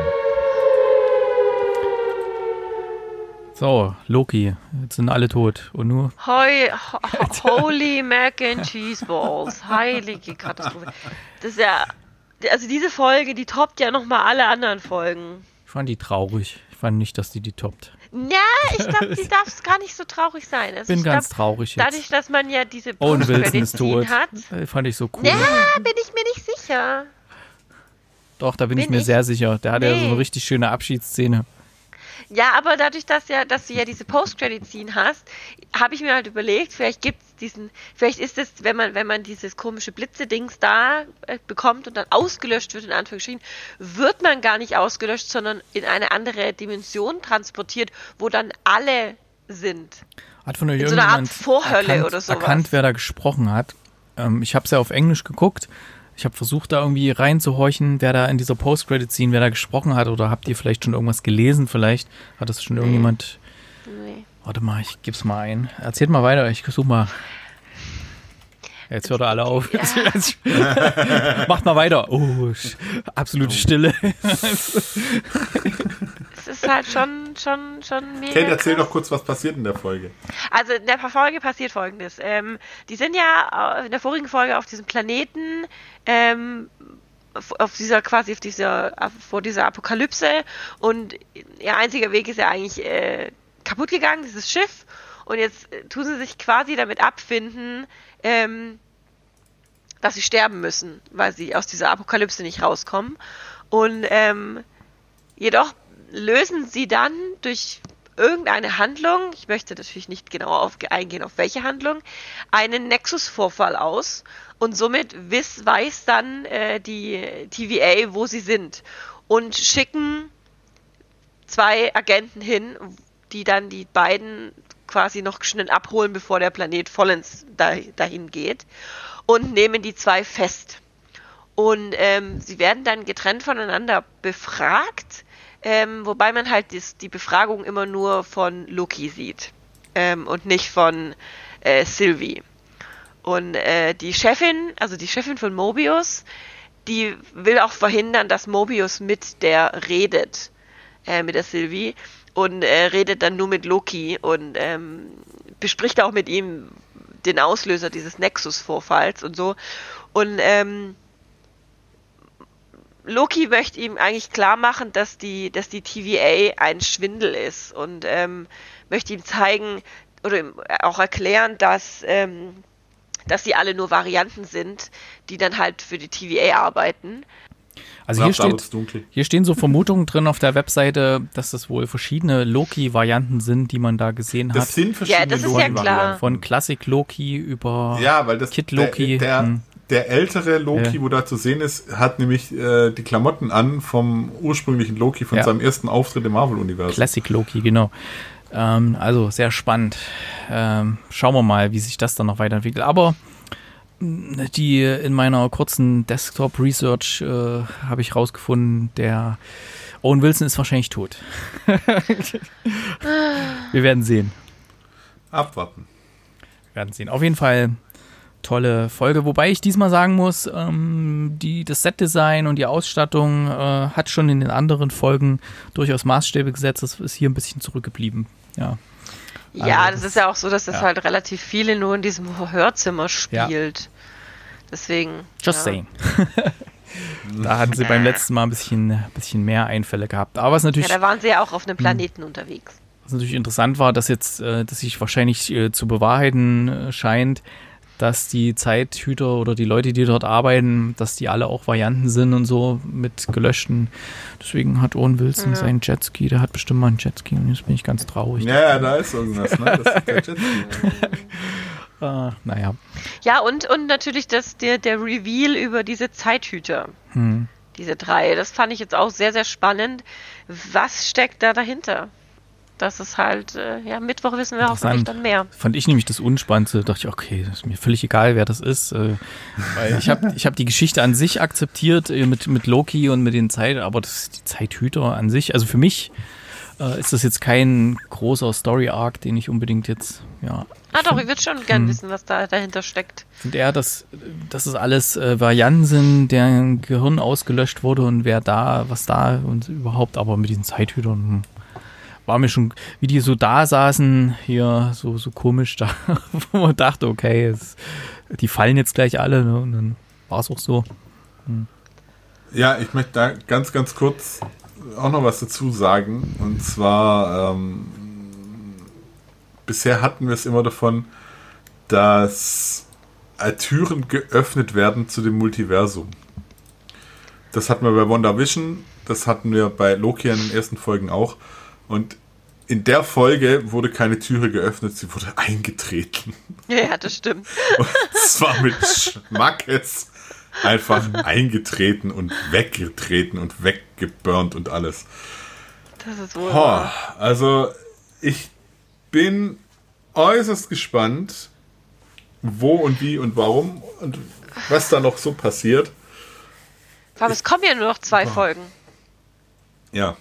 So, Loki, jetzt sind alle tot und nur... Hoi, ho, holy Mac and Cheese Balls, heilige Katastrophe. Das ist ja, also diese Folge, die toppt ja nochmal alle anderen Folgen. Ich fand die traurig. Ich fand nicht, dass die die toppt. Ja, ich glaube, die darf gar nicht so traurig sein. Also bin ich ganz glaub, traurig jetzt. Dadurch, dass man ja diese Owen Wilson ist tot. Hat. Fand ich so cool. Ja, bin ich mir nicht sicher. Doch, da bin, bin ich mir ich? sehr sicher. Der hat nee. ja so eine richtig schöne Abschiedsszene. Ja, aber dadurch, dass ja, dass du ja diese Post-Credit-Scene hast, habe ich mir halt überlegt, vielleicht gibt es diesen, vielleicht ist es, wenn man, wenn man dieses komische Blitze-Dings da äh, bekommt und dann ausgelöscht wird, in Anführungsstrichen, wird man gar nicht ausgelöscht, sondern in eine andere Dimension transportiert, wo dann alle sind. Hat von euch in so einer Art irgendjemand Vorhölle erkannt, oder sowas. erkannt, wer da gesprochen hat? Ähm, ich habe es ja auf Englisch geguckt. Ich habe versucht, da irgendwie reinzuhorchen, wer da in dieser Post-Credit-Scene, wer da gesprochen hat. Oder habt ihr vielleicht schon irgendwas gelesen? Vielleicht hat das schon nee. irgendjemand... Nee. Warte mal, ich gebe mal ein. Erzählt mal weiter, ich suche mal... Jetzt hört er alle auf. Ja. Macht mal weiter. Oh, absolute Stille. Es ist halt schon, schon, schon mega. Kate, erzähl krass. doch kurz, was passiert in der Folge. Also in der Folge passiert Folgendes. Ähm, die sind ja in der vorigen Folge auf diesem Planeten, ähm, auf dieser quasi auf dieser vor dieser Apokalypse, und ihr einziger Weg ist ja eigentlich äh, kaputt gegangen, dieses Schiff. Und jetzt tun sie sich quasi damit abfinden, ähm, dass sie sterben müssen, weil sie aus dieser Apokalypse nicht rauskommen. Und ähm, jedoch lösen sie dann durch irgendeine Handlung, ich möchte natürlich nicht genau auf, eingehen, auf welche Handlung, einen Nexus-Vorfall aus. Und somit wiss, weiß dann äh, die T V A, wo sie sind. Und schicken zwei Agenten hin, die dann die beiden quasi noch schnell abholen, bevor der Planet vollends da, dahin geht, und nehmen die zwei fest. Und ähm, sie werden dann getrennt voneinander befragt, ähm, wobei man halt dies, die Befragung immer nur von Loki sieht ähm, und nicht von äh, Sylvie. Und äh, die Chefin, also die Chefin von Mobius, die will auch verhindern, dass Mobius mit der redet, äh, mit der Sylvie. Und äh, redet dann nur mit Loki und ähm, bespricht auch mit ihm den Auslöser dieses Nexus-Vorfalls und so. Und ähm, Loki möchte ihm eigentlich klar machen, dass die, dass die T V A ein Schwindel ist, und ähm, möchte ihm zeigen oder ihm auch erklären, dass, ähm, dass sie alle nur Varianten sind, die dann halt für die T V A arbeiten. Also hier, steht, hier stehen so Vermutungen drin auf der Webseite, dass das wohl verschiedene Loki-Varianten sind, die man da gesehen hat. Das sind verschiedene ja, das ist ja klar. Von Classic Loki über ja, weil das, Kid Loki. Der, der, der ältere Loki, ja. wo da zu sehen ist, hat nämlich äh, die Klamotten an vom ursprünglichen Loki, von ja. seinem ersten Auftritt im Marvel-Universum. Classic Loki, genau. Ähm, also sehr spannend. Ähm, schauen wir mal, wie sich das dann noch weiterentwickelt. Aber die in meiner kurzen Desktop-Research äh, habe ich rausgefunden, der Owen Wilson ist wahrscheinlich tot. Wir werden sehen. Abwarten. Wir werden sehen. Auf jeden Fall tolle Folge. Wobei ich diesmal sagen muss, ähm, die, das Setdesign und die Ausstattung äh, hat schon in den anderen Folgen durchaus Maßstäbe gesetzt. Das ist hier ein bisschen zurückgeblieben. Ja, ja also das ist ja auch so, dass es ja. halt relativ viele nur in diesem Verhörzimmer spielt. Ja. Deswegen. Just ja. saying. Da hatten sie beim letzten Mal ein bisschen, bisschen mehr Einfälle gehabt. Aber was natürlich. Ja, da waren sie ja auch auf einem Planeten mh. unterwegs. Was natürlich interessant war, dass jetzt, äh, dass sich wahrscheinlich äh, zu bewahrheiten äh, scheint, dass die Zeithüter oder die Leute, die dort arbeiten, dass die alle auch Varianten sind und so mit gelöschten. Deswegen hat Owen Wilson ja. seinen Jetski, der hat bestimmt mal einen Jetski und jetzt bin ich ganz traurig. Ja, ja, da ist irgendwas, ne? Das ist der Jetski. Uh, naja. Ja, und, und natürlich das, der, der Reveal über diese Zeithüter. Hm. Diese drei. Das fand ich jetzt auch sehr, sehr spannend. Was steckt da dahinter? Das ist halt, äh, ja, Mittwoch wissen wir hoffentlich dann mehr. Fand ich nämlich das Unspannendste. Da dachte ich, okay, das ist mir völlig egal, wer das ist. Äh, weil ich habe ich hab die Geschichte an sich akzeptiert äh, mit, mit Loki und mit den Zeit, aber das, die Zeithüter an sich, also für mich äh, ist das jetzt kein großer Story-Arc, den ich unbedingt jetzt, ja. Ah doch, ich würde schon gern hm. wissen, was da dahinter steckt. Ich finde eher, dass, dass es alles äh, Varianten sind, deren Gehirn ausgelöscht wurde und wer da, was da und überhaupt, aber mit diesen Zeithütern hm, war mir schon, wie die so da saßen, hier so, so komisch da, wo man dachte, okay, es, die fallen jetzt gleich alle, ne, und dann war es auch so. Hm. Ja, ich möchte da ganz, ganz kurz auch noch was dazu sagen. Und zwar, ähm, bisher hatten wir es immer davon, dass Türen geöffnet werden zu dem Multiversum. Das hatten wir bei WandaVision, das hatten wir bei Loki in den ersten Folgen auch. Und in der Folge wurde keine Türe geöffnet, sie wurde eingetreten. Ja, das stimmt. Und zwar mit Schmackes einfach eingetreten und weggetreten und weggeburnt und alles. Das ist wohl. Oh, also ich bin äußerst gespannt, wo und wie und warum und was da noch so passiert. Aber es kommen ja nur noch zwei oh. Folgen. Ja.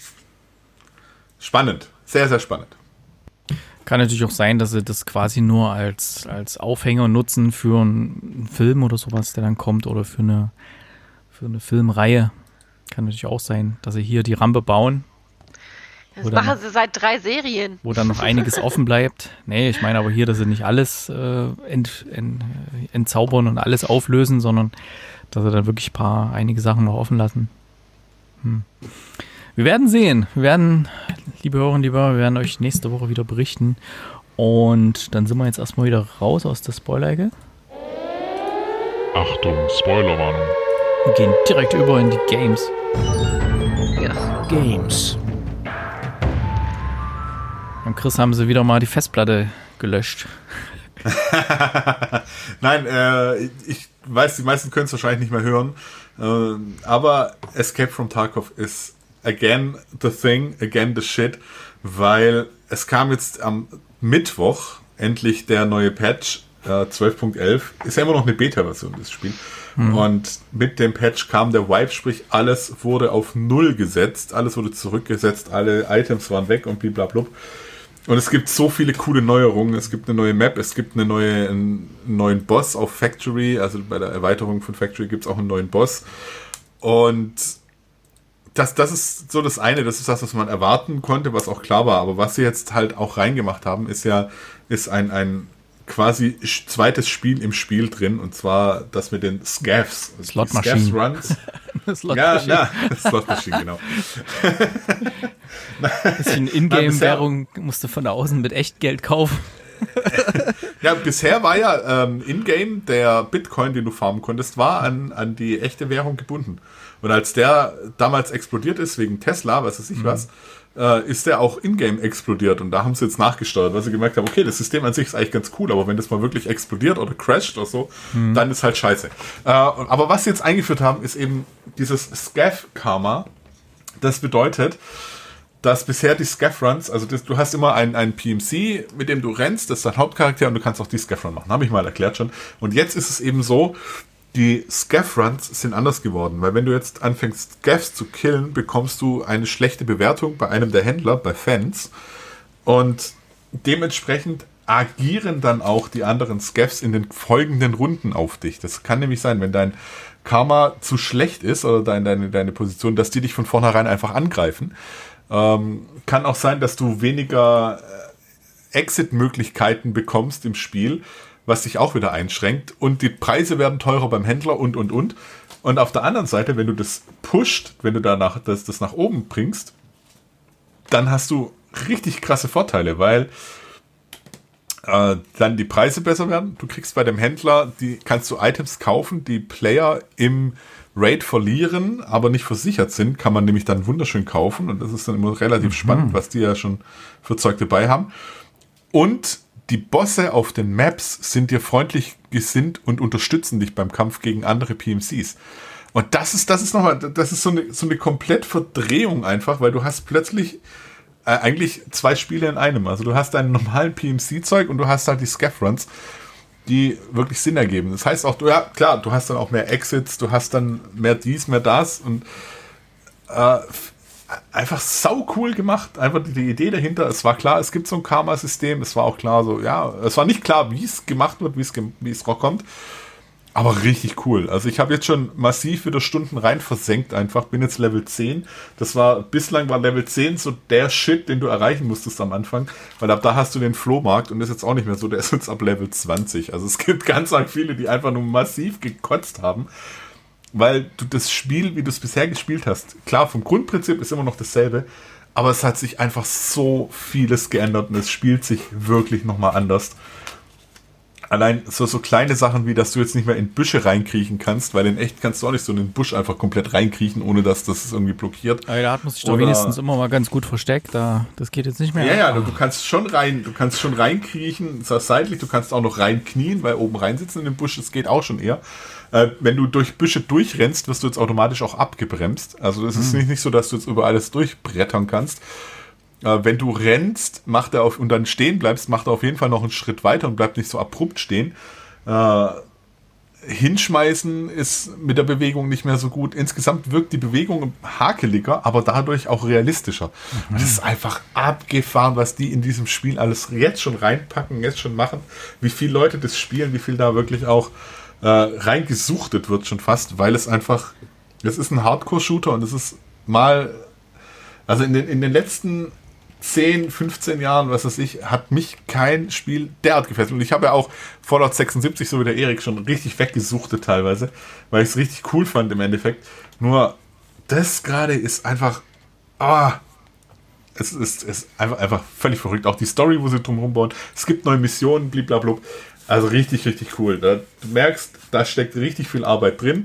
Spannend. Sehr, sehr spannend. Kann natürlich auch sein, dass sie das quasi nur als, als Aufhänger nutzen für einen Film oder sowas, der dann kommt, oder für eine, für eine Filmreihe. Kann natürlich auch sein, dass sie hier die Rampe bauen. Das machen noch, sie seit drei Serien. Wo dann noch einiges offen bleibt. Nee, ich meine aber hier, dass sie nicht alles äh, ent, ent, entzaubern und alles auflösen, sondern dass sie dann wirklich ein paar, einige Sachen noch offen lassen. Hm. Wir werden sehen. Wir werden, liebe Hörerinnen, liebe Hörer, wir werden euch nächste Woche wieder berichten. Und dann sind wir jetzt erstmal wieder raus aus der Spoiler-Ecke. Achtung, Spoilerwarnung. Wir gehen direkt über in die Games. Ja. Games. Beim Chris haben sie wieder mal die Festplatte gelöscht. Nein, äh, ich weiß, die meisten können es wahrscheinlich nicht mehr hören. Äh, aber Escape from Tarkov ist again the thing, again the shit, weil es kam jetzt am Mittwoch endlich der neue Patch, äh, zwölf Punkt elf. Ist ja immer noch eine Beta-Version, das Spiel. Mhm. Und mit dem Patch kam der Wipe, sprich alles wurde auf Null gesetzt, alles wurde zurückgesetzt, alle Items waren weg und blablabla. Und es gibt so viele coole Neuerungen. Es gibt eine neue Map, es gibt eine neue, einen neuen Boss auf Factory, also bei der Erweiterung von Factory gibt es auch einen neuen Boss. Und Das, das ist so das eine, das ist das, was man erwarten konnte, was auch klar war. Aber was sie jetzt halt auch reingemacht haben, ist ja ist ein, ein quasi zweites Spiel im Spiel drin. Und zwar das mit den Scavs. Slot Machine. Scavs Runs. Slot ja, Machine. ja, Slot Machine, genau. Ein bisschen Ingame-Währung musst du von außen mit Echtgeld kaufen. Ja, bisher war ja ähm, Ingame der Bitcoin, den du farmen konntest, war an, an die echte Währung gebunden. Und als der damals explodiert ist, wegen Tesla, was weiß ich mhm. was, äh, ist der auch in-game explodiert. Und da haben sie jetzt nachgesteuert, weil sie gemerkt haben, okay, das System an sich ist eigentlich ganz cool, aber wenn das mal wirklich explodiert oder crasht oder so, mhm. dann ist halt scheiße. Äh, aber was sie jetzt eingeführt haben, ist eben dieses Scav-Karma. Das bedeutet, dass bisher die Scav-Runs, also das, du hast immer einen, einen P M C, mit dem du rennst, das ist dein Hauptcharakter und du kannst auch die Scav-Run machen. Habe ich mal erklärt schon. Und jetzt ist es eben so, die Scav-Runs sind anders geworden, weil wenn du jetzt anfängst, Scavs zu killen, bekommst du eine schlechte Bewertung bei einem der Händler, bei Fans. Und dementsprechend agieren dann auch die anderen Scavs in den folgenden Runden auf dich. Das kann nämlich sein, wenn dein Karma zu schlecht ist oder deine, deine, deine Position, dass die dich von vornherein einfach angreifen. Ähm, kann auch sein, dass du weniger äh, Exit-Möglichkeiten bekommst im Spiel, was dich auch wieder einschränkt. Und die Preise werden teurer beim Händler und, und, und. Und auf der anderen Seite, wenn du das pusht, wenn du danach das, das nach oben bringst, dann hast du richtig krasse Vorteile, weil äh, dann die Preise besser werden. Du kriegst bei dem Händler, die kannst du Items kaufen, die Player im Raid verlieren, aber nicht versichert sind, kann man nämlich dann wunderschön kaufen. Und das ist dann immer relativ mhm. spannend, was die ja schon für Zeug dabei haben. Und die Bosse auf den Maps sind dir freundlich gesinnt und unterstützen dich beim Kampf gegen andere P M Cs. Und das ist, das ist nochmal, das ist so eine, so eine komplett Verdrehung einfach, weil du hast plötzlich äh, eigentlich zwei Spiele in einem. Also du hast deinen normalen P M C-Zeug und du hast halt die Scav-Runs, die wirklich Sinn ergeben. Das heißt auch, du, ja klar, du hast dann auch mehr Exits, du hast dann mehr dies, mehr das und äh, einfach sau cool gemacht. Einfach die, die Idee dahinter. Es war klar, es gibt so ein Karma-System. Es war auch klar so, ja, es war nicht klar, wie es gemacht wird, wie es, wie es rauskommt. Aber richtig cool. Also ich habe jetzt schon massiv wieder Stunden rein versenkt einfach. Bin jetzt Level zehn. Das war, bislang war Level zehn so der Shit, den du erreichen musstest am Anfang. Weil ab da hast du den Flohmarkt und das ist jetzt auch nicht mehr so. Der ist jetzt ab Level zwanzig. Also es gibt ganz arg viele, die einfach nur massiv gekotzt haben. Weil du das Spiel, wie du es bisher gespielt hast, klar, vom Grundprinzip ist immer noch dasselbe, aber es hat sich einfach so vieles geändert und es spielt sich wirklich nochmal anders. Allein so, so kleine Sachen wie, dass du jetzt nicht mehr in Büsche reinkriechen kannst, weil in echt kannst du auch nicht so in den Busch einfach komplett reinkriechen, ohne dass das irgendwie blockiert. Aber da hat man sich doch wenigstens immer mal ganz gut versteckt, da, das geht jetzt nicht mehr. Ja, ja, du, du kannst schon rein, du kannst schon reinkriechen, zwar seitlich, du kannst auch noch reinknien, weil oben reinsitzen in den Busch, das geht auch schon eher. Äh, wenn du durch Büsche durchrennst, wirst du jetzt automatisch auch abgebremst. Also es ist hm. nicht, nicht so, dass du jetzt über alles durchbrettern kannst. Äh, wenn du rennst, macht er auf, und dann stehen bleibst, macht er auf jeden Fall noch einen Schritt weiter und bleibt nicht so abrupt stehen. Äh, hinschmeißen ist mit der Bewegung nicht mehr so gut. Insgesamt wirkt die Bewegung hakeliger, aber dadurch auch realistischer. Mhm. Das ist einfach abgefahren, was die in diesem Spiel alles jetzt schon reinpacken, jetzt schon machen. Wie viele Leute das spielen, wie viel da wirklich auch äh, reingesuchtet wird schon fast, weil es einfach, das ist ein Hardcore-Shooter und es ist mal, also in den, in den letzten zehn, fünfzehn Jahren, was weiß ich, hat mich kein Spiel derart gefesselt. Und ich habe ja auch Fallout sechsundsiebzig, so wie der Erik, schon richtig weggesuchtet teilweise, weil ich es richtig cool fand im Endeffekt. Nur das gerade ist einfach, ah, es ist, ist einfach, einfach völlig verrückt. Auch die Story, wo sie drum rumbauen. Es gibt neue Missionen, blablabla. Also richtig, richtig cool. Da, du merkst, da steckt richtig viel Arbeit drin.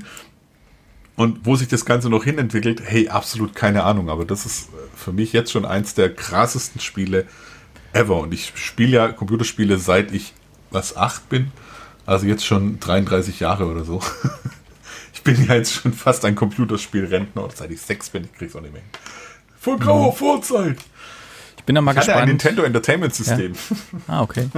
Und wo sich das Ganze noch hinentwickelt, hey, absolut keine Ahnung. Aber das ist für mich jetzt schon eins der krassesten Spiele ever. Und ich spiele ja Computerspiele seit ich, was, acht bin. Also jetzt schon dreiunddreißig Jahre oder so. Ich bin ja jetzt schon fast ein Computerspielrentner. Oder seit ich sechs bin, ich krieg's auch nicht mehr hin. Vor grauer Vorzeit. Ich bin da mal ich gespannt. hatte ein Nintendo Entertainment System. Ja? Ah, okay.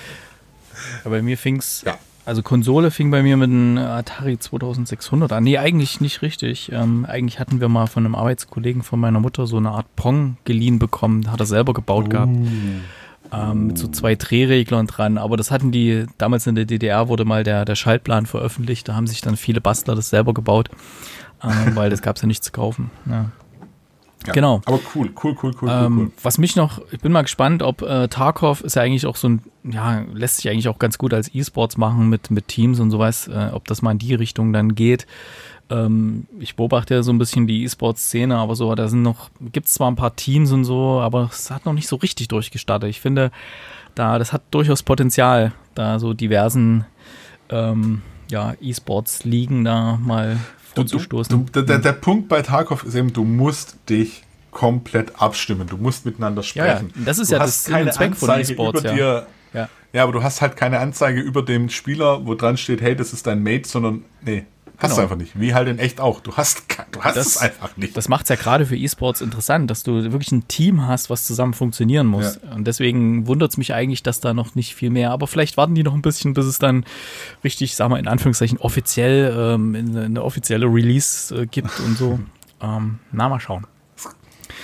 Aber bei mir fing's... Ja. Also Konsole fing bei mir mit einem Atari zweitausendsechshundert an. Nee, eigentlich nicht richtig. Ähm, eigentlich hatten wir mal von einem Arbeitskollegen von meiner Mutter so eine Art Pong geliehen bekommen. Hat er selber gebaut uh. gehabt. Ähm, mit so zwei Drehreglern dran. Aber das hatten die, damals in der D D R wurde mal der, der Schaltplan veröffentlicht. Da haben sich dann viele Bastler das selber gebaut. Ähm, weil das gab es ja nicht zu kaufen. Ja. Ja, genau. Aber cool, cool, cool, cool, ähm, cool. Was mich noch, ich bin mal gespannt, ob äh, Tarkov ist ja eigentlich auch so ein, ja, lässt sich eigentlich auch ganz gut als E-Sports machen mit, mit Teams und sowas, äh, ob das mal in die Richtung dann geht. Ähm, ich beobachte ja so ein bisschen die E-Sports-Szene, aber so, da sind noch, gibt es zwar ein paar Teams und so, aber es hat noch nicht so richtig durchgestartet. Ich finde, da, das hat durchaus Potenzial, da so diversen ähm, ja, E-Sports-Ligen da mal vorzustoßen. Du, du, der, der Punkt bei Tarkov ist eben, du musst dich komplett abstimmen. Du musst miteinander sprechen. Ja, ja. Das ist du ja das Sinn und Zweck von E-Sports. Ja. Dir, ja. ja, aber du hast halt keine Anzeige über dem Spieler, wo dran steht, hey, das ist dein Mate, sondern nee, hast genau. du einfach nicht. Wie halt in echt auch. Du hast, du hast das, es einfach nicht. Das macht es ja gerade für E-Sports interessant, dass du wirklich ein Team hast, was zusammen funktionieren muss. Ja. Und deswegen wundert es mich eigentlich, dass da noch nicht viel mehr, aber vielleicht warten die noch ein bisschen, bis es dann richtig, sag mal in Anführungszeichen, offiziell ähm, eine, eine offizielle Release äh, gibt und so. ähm, na, mal schauen.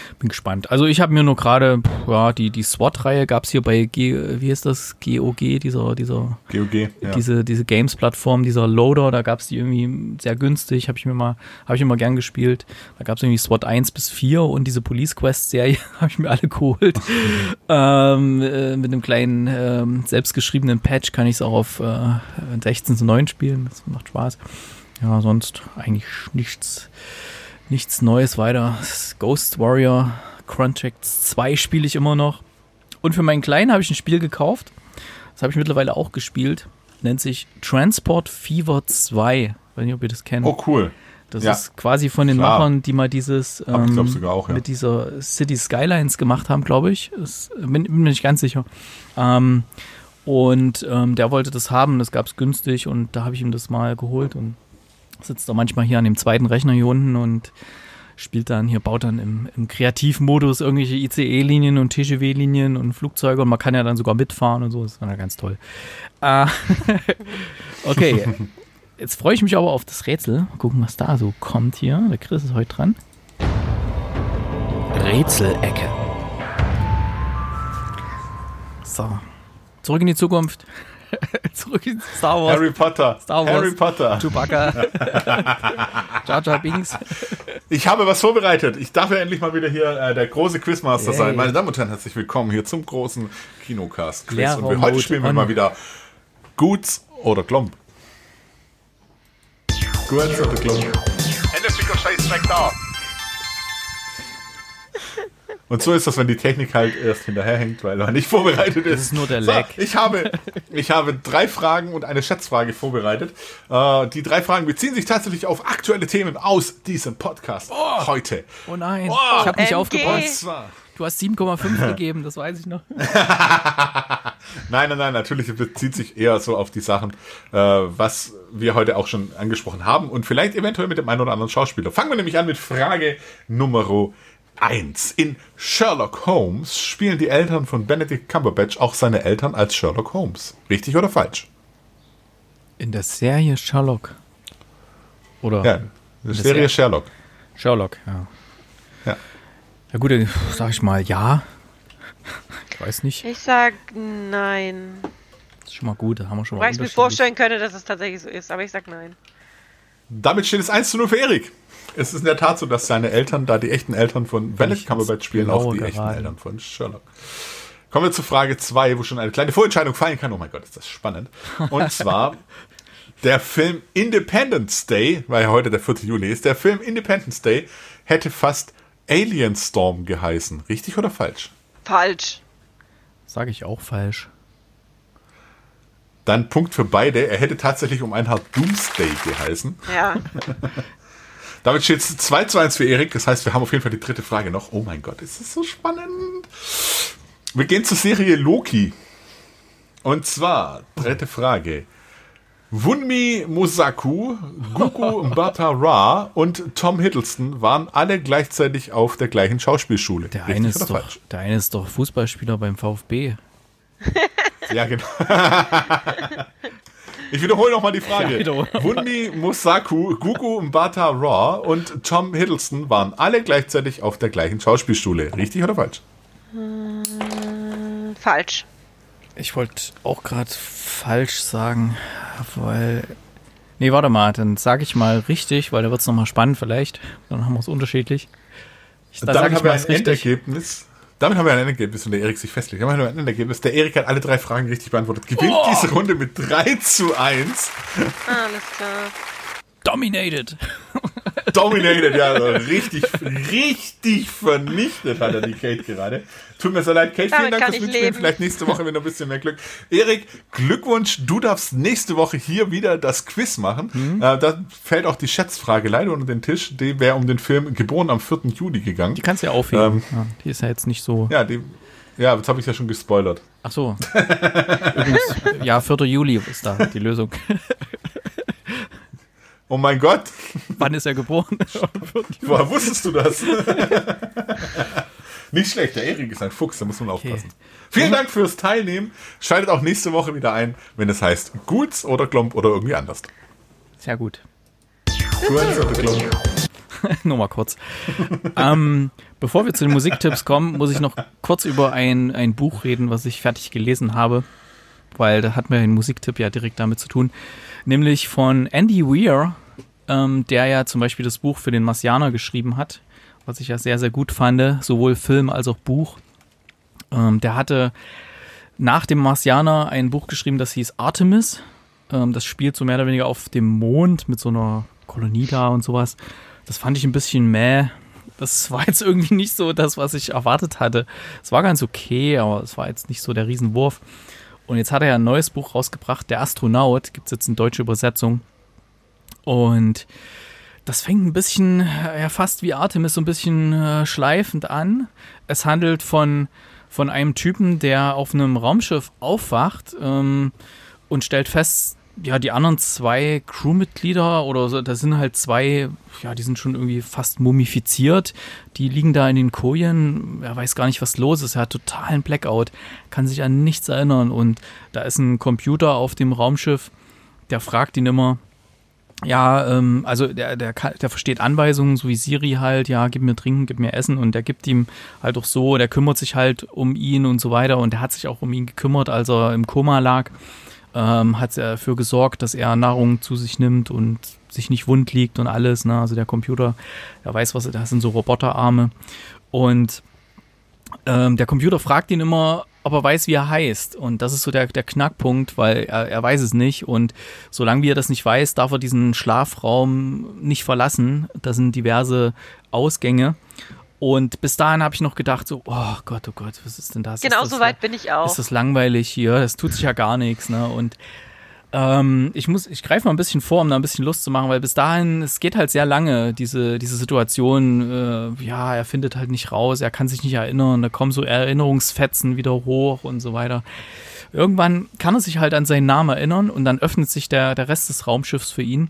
bin gespannt. Also ich habe mir nur gerade, ja, die, die SWAT-Reihe gab es hier bei, G, wie heißt das, G O G, dieser, dieser, G O G, ja. diese, diese Games-Plattform, dieser Loader, da gab es die irgendwie sehr günstig, habe ich mir mal, habe ich immer gern gespielt. Da gab es irgendwie SWAT eins bis vier und diese Police Quest-Serie habe ich mir alle geholt. ähm, äh, mit einem kleinen, ähm, selbstgeschriebenen Patch kann ich es auch auf äh, sechzehn zu neun spielen, das macht Spaß. Ja, sonst eigentlich nichts, nichts Neues weiter. Ghost Warrior Contracts zwei spiele ich immer noch. Und für meinen Kleinen habe ich ein Spiel gekauft. Das habe ich mittlerweile auch gespielt. Nennt sich Transport Fever zwei. Ich weiß nicht, ob ihr das kennt. Oh, cool. Das ja. ist quasi von den Klar. Machern, die mal dieses ähm, ich glaub sogar auch, ja. mit dieser City Skylines gemacht haben, glaube ich. Das, bin, bin mir nicht ganz sicher. Ähm, und ähm, der wollte das haben. Das gab es günstig und da habe ich ihm das mal geholt und sitzt da manchmal hier an dem zweiten Rechner hier unten und spielt dann hier, baut dann im, im Kreativmodus irgendwelche I C E-Linien und T G V-Linien und Flugzeuge und man kann ja dann sogar mitfahren und so, das ist dann ja ganz toll. Äh, okay, jetzt freue ich mich aber auf das Rätsel. Mal gucken, was da so kommt hier. Der Chris ist heute dran. Rätselecke. So, zurück in die Zukunft. Zurück in Star Wars. Harry Potter. Star Wars. Harry Potter. Chewbacca. Jar Jar Binks. Ich habe was vorbereitet. Ich darf ja endlich mal wieder hier äh, der große Quizmaster Yay. sein. Meine Damen und Herren, herzlich willkommen hier zum großen Kinocast-Quiz. Leerraum Und wir, heute Mode spielen wir on. mal wieder Guts oder Klomp. Guts oder Klomp. Und so ist das, wenn die Technik halt erst hinterherhängt, weil er nicht vorbereitet ist. Das ist nur der So, Lag. ich habe, ich habe drei Fragen und eine Schätzfrage vorbereitet. Äh, die drei Fragen beziehen sich tatsächlich auf aktuelle Themen aus diesem Podcast Oh. heute. Oh nein, Oh, ich habe nicht M G. aufgepasst. Und zwar... Du hast sieben Komma fünf gegeben, das weiß ich noch. Nein, nein, nein, natürlich bezieht sich eher so auf die Sachen, äh, was wir heute auch schon angesprochen haben und vielleicht eventuell mit dem einen oder anderen Schauspieler. Fangen wir nämlich an mit Frage Nummer eins. In Sherlock Holmes spielen die Eltern von Benedict Cumberbatch auch seine Eltern als Sherlock Holmes. Richtig oder falsch? In der Serie Sherlock. Oder? Ja, die Das Serie Serie- Sherlock. Sherlock, ja. Ja. Ja gut, dann sag ich mal ja. Ich weiß nicht. Ich sag nein. Das ist schon mal gut, da haben wir schon mal Wobei ich mir unterschiedlich- vorstellen könnte, dass es tatsächlich so ist, aber ich sag nein. Damit steht es eins zu null für Erik. Es ist in der Tat so, dass seine Eltern, da die echten Eltern von Benedict Cumberbatch spielen, auch die Blaue echten geraten. Eltern von Sherlock. Kommen wir zu Frage zwei, wo schon eine kleine Vorentscheidung fallen kann. Oh mein Gott, ist das spannend. Und zwar der Film Independence Day, weil ja heute der vierte Juli ist, der Film Independence Day hätte fast Alien Storm geheißen. Richtig oder falsch? Falsch. Sag ich auch falsch. Dann Punkt für beide. Er hätte tatsächlich um ein Haar Doomsday geheißen. Ja. Damit steht es zwei zu eins für Erik. Das heißt, wir haben auf jeden Fall die dritte Frage noch. Oh mein Gott, ist das so spannend. Wir gehen zur Serie Loki. Und zwar, dritte Frage. Wunmi Mosaku, Gugu Mbata Ra und Tom Hiddleston waren alle gleichzeitig auf der gleichen Schauspielschule. Der Richtig eine, ist oder doch, falsch? der eine ist doch Fußballspieler beim VfB. Ja, genau. Ich wiederhole nochmal die Frage. Ja, wiederhole. Wunmi Mosaku, Gugu Mbata Ra und Tom Hiddleston waren alle gleichzeitig auf der gleichen Schauspielschule. Richtig oder falsch? Hm, falsch. Ich wollte auch gerade falsch sagen, weil... Nee, warte mal, dann sage ich mal richtig, weil da wird es nochmal spannend vielleicht. Dann haben wir es unterschiedlich. Ich, dann Damit sag ich haben wir mal ein es richtig. Endergebnis. Damit haben wir ein Endergebnis, und der Erik sich festlegt. Damit haben wir ein Endergebnis. Der Erik hat alle drei Fragen richtig beantwortet. Gewinnt Oh. diese Runde mit drei zu eins. Alles klar. Dominated. Dominated, ja, also richtig, richtig vernichtet hat er die Kate gerade. Tut mir so leid, Kate, vielen Damit Dank kann fürs ich Mitspielen. leben. Vielleicht nächste Woche mit noch ein bisschen mehr Glück. Erik, Glückwunsch, du darfst nächste Woche hier wieder das Quiz machen. Mhm. Äh, da fällt auch die Schätzfrage leider unter den Tisch. Die wäre um den Film Geboren am vierten Juli gegangen. Die kannst du ja aufheben. Ähm. Ja, die ist ja jetzt nicht so... Ja, die, ja, jetzt habe ich ja schon gespoilert. Ach so. Übrigens, ja, vierter Juli ist da die Lösung. Oh mein Gott, Wann ist er geboren? woher wusstest du das? Nicht schlecht, der Erik ist ein Fuchs, da muss man aufpassen. Vielen Dank fürs Teilnehmen. Schaltet auch nächste Woche wieder ein, wenn es heißt Guts oder Klomp oder irgendwie anders. Sehr gut. Guts oder Klomp. Nur mal kurz. ähm, bevor wir zu den Musiktipps kommen, muss ich noch kurz über ein, ein Buch reden, was ich fertig gelesen habe, weil da hat mir ein Musiktipp ja direkt damit zu tun, nämlich von Andy Weir, ähm, der ja zum Beispiel das Buch für den Marsianer geschrieben hat, was ich ja sehr, sehr gut fand, sowohl Film als auch Buch. Ähm, der hatte nach dem Marsianer ein Buch geschrieben, das hieß Artemis. Ähm, das spielt so mehr oder weniger auf dem Mond mit so einer Kolonie da und sowas. Das fand ich ein bisschen mäh. Das war jetzt irgendwie nicht so das, was ich erwartet hatte. Es war ganz okay, aber es war jetzt nicht so der Riesenwurf. Und jetzt hat er ja ein neues Buch rausgebracht, Der Astronaut. Gibt es jetzt eine deutsche Übersetzung. Und das fängt ein bisschen, ja fast wie Artemis, so ein bisschen äh, schleifend an. Es handelt von, von einem Typen, der auf einem Raumschiff aufwacht ähm, und stellt fest, ja, die anderen zwei Crewmitglieder oder so, da sind halt zwei, ja, die sind schon irgendwie fast mumifiziert. Die liegen da in den Kojen, er weiß gar nicht, was los ist. Er hat totalen Blackout, kann sich an nichts erinnern. Und da ist ein Computer auf dem Raumschiff, der fragt ihn immer, ja, ähm, also der, der, der versteht Anweisungen, so wie Siri halt, ja, gib mir Trinken, gib mir Essen. Und der gibt ihm halt auch so, der kümmert sich halt um ihn und so weiter. Und der hat sich auch um ihn gekümmert, als er im Koma lag. Ähm, hat dafür gesorgt, dass er Nahrung zu sich nimmt und sich nicht wund liegt und alles. Ne? Also der Computer, der weiß, was, das sind so Roboterarme. Und ähm, der Computer fragt ihn immer, ob er weiß, wie er heißt. Und das ist so der, der Knackpunkt, weil er, er weiß es nicht. Und solange wie er das nicht weiß, darf er diesen Schlafraum nicht verlassen. Da sind diverse Ausgänge. Und bis dahin habe ich noch gedacht, so, oh Gott, oh Gott, was ist denn das? Genau das so weit bin ich auch. Ist das langweilig hier? Das tut sich ja gar nichts, ne? Und ähm, ich muss, ich greife mal ein bisschen vor, um da ein bisschen Lust zu machen, weil bis dahin, es geht halt sehr lange, diese, diese Situation, äh, ja, er findet halt nicht raus, er kann sich nicht erinnern, da kommen so Erinnerungsfetzen wieder hoch und so weiter. Irgendwann kann er sich halt an seinen Namen erinnern und dann öffnet sich der, der Rest des Raumschiffs für ihn.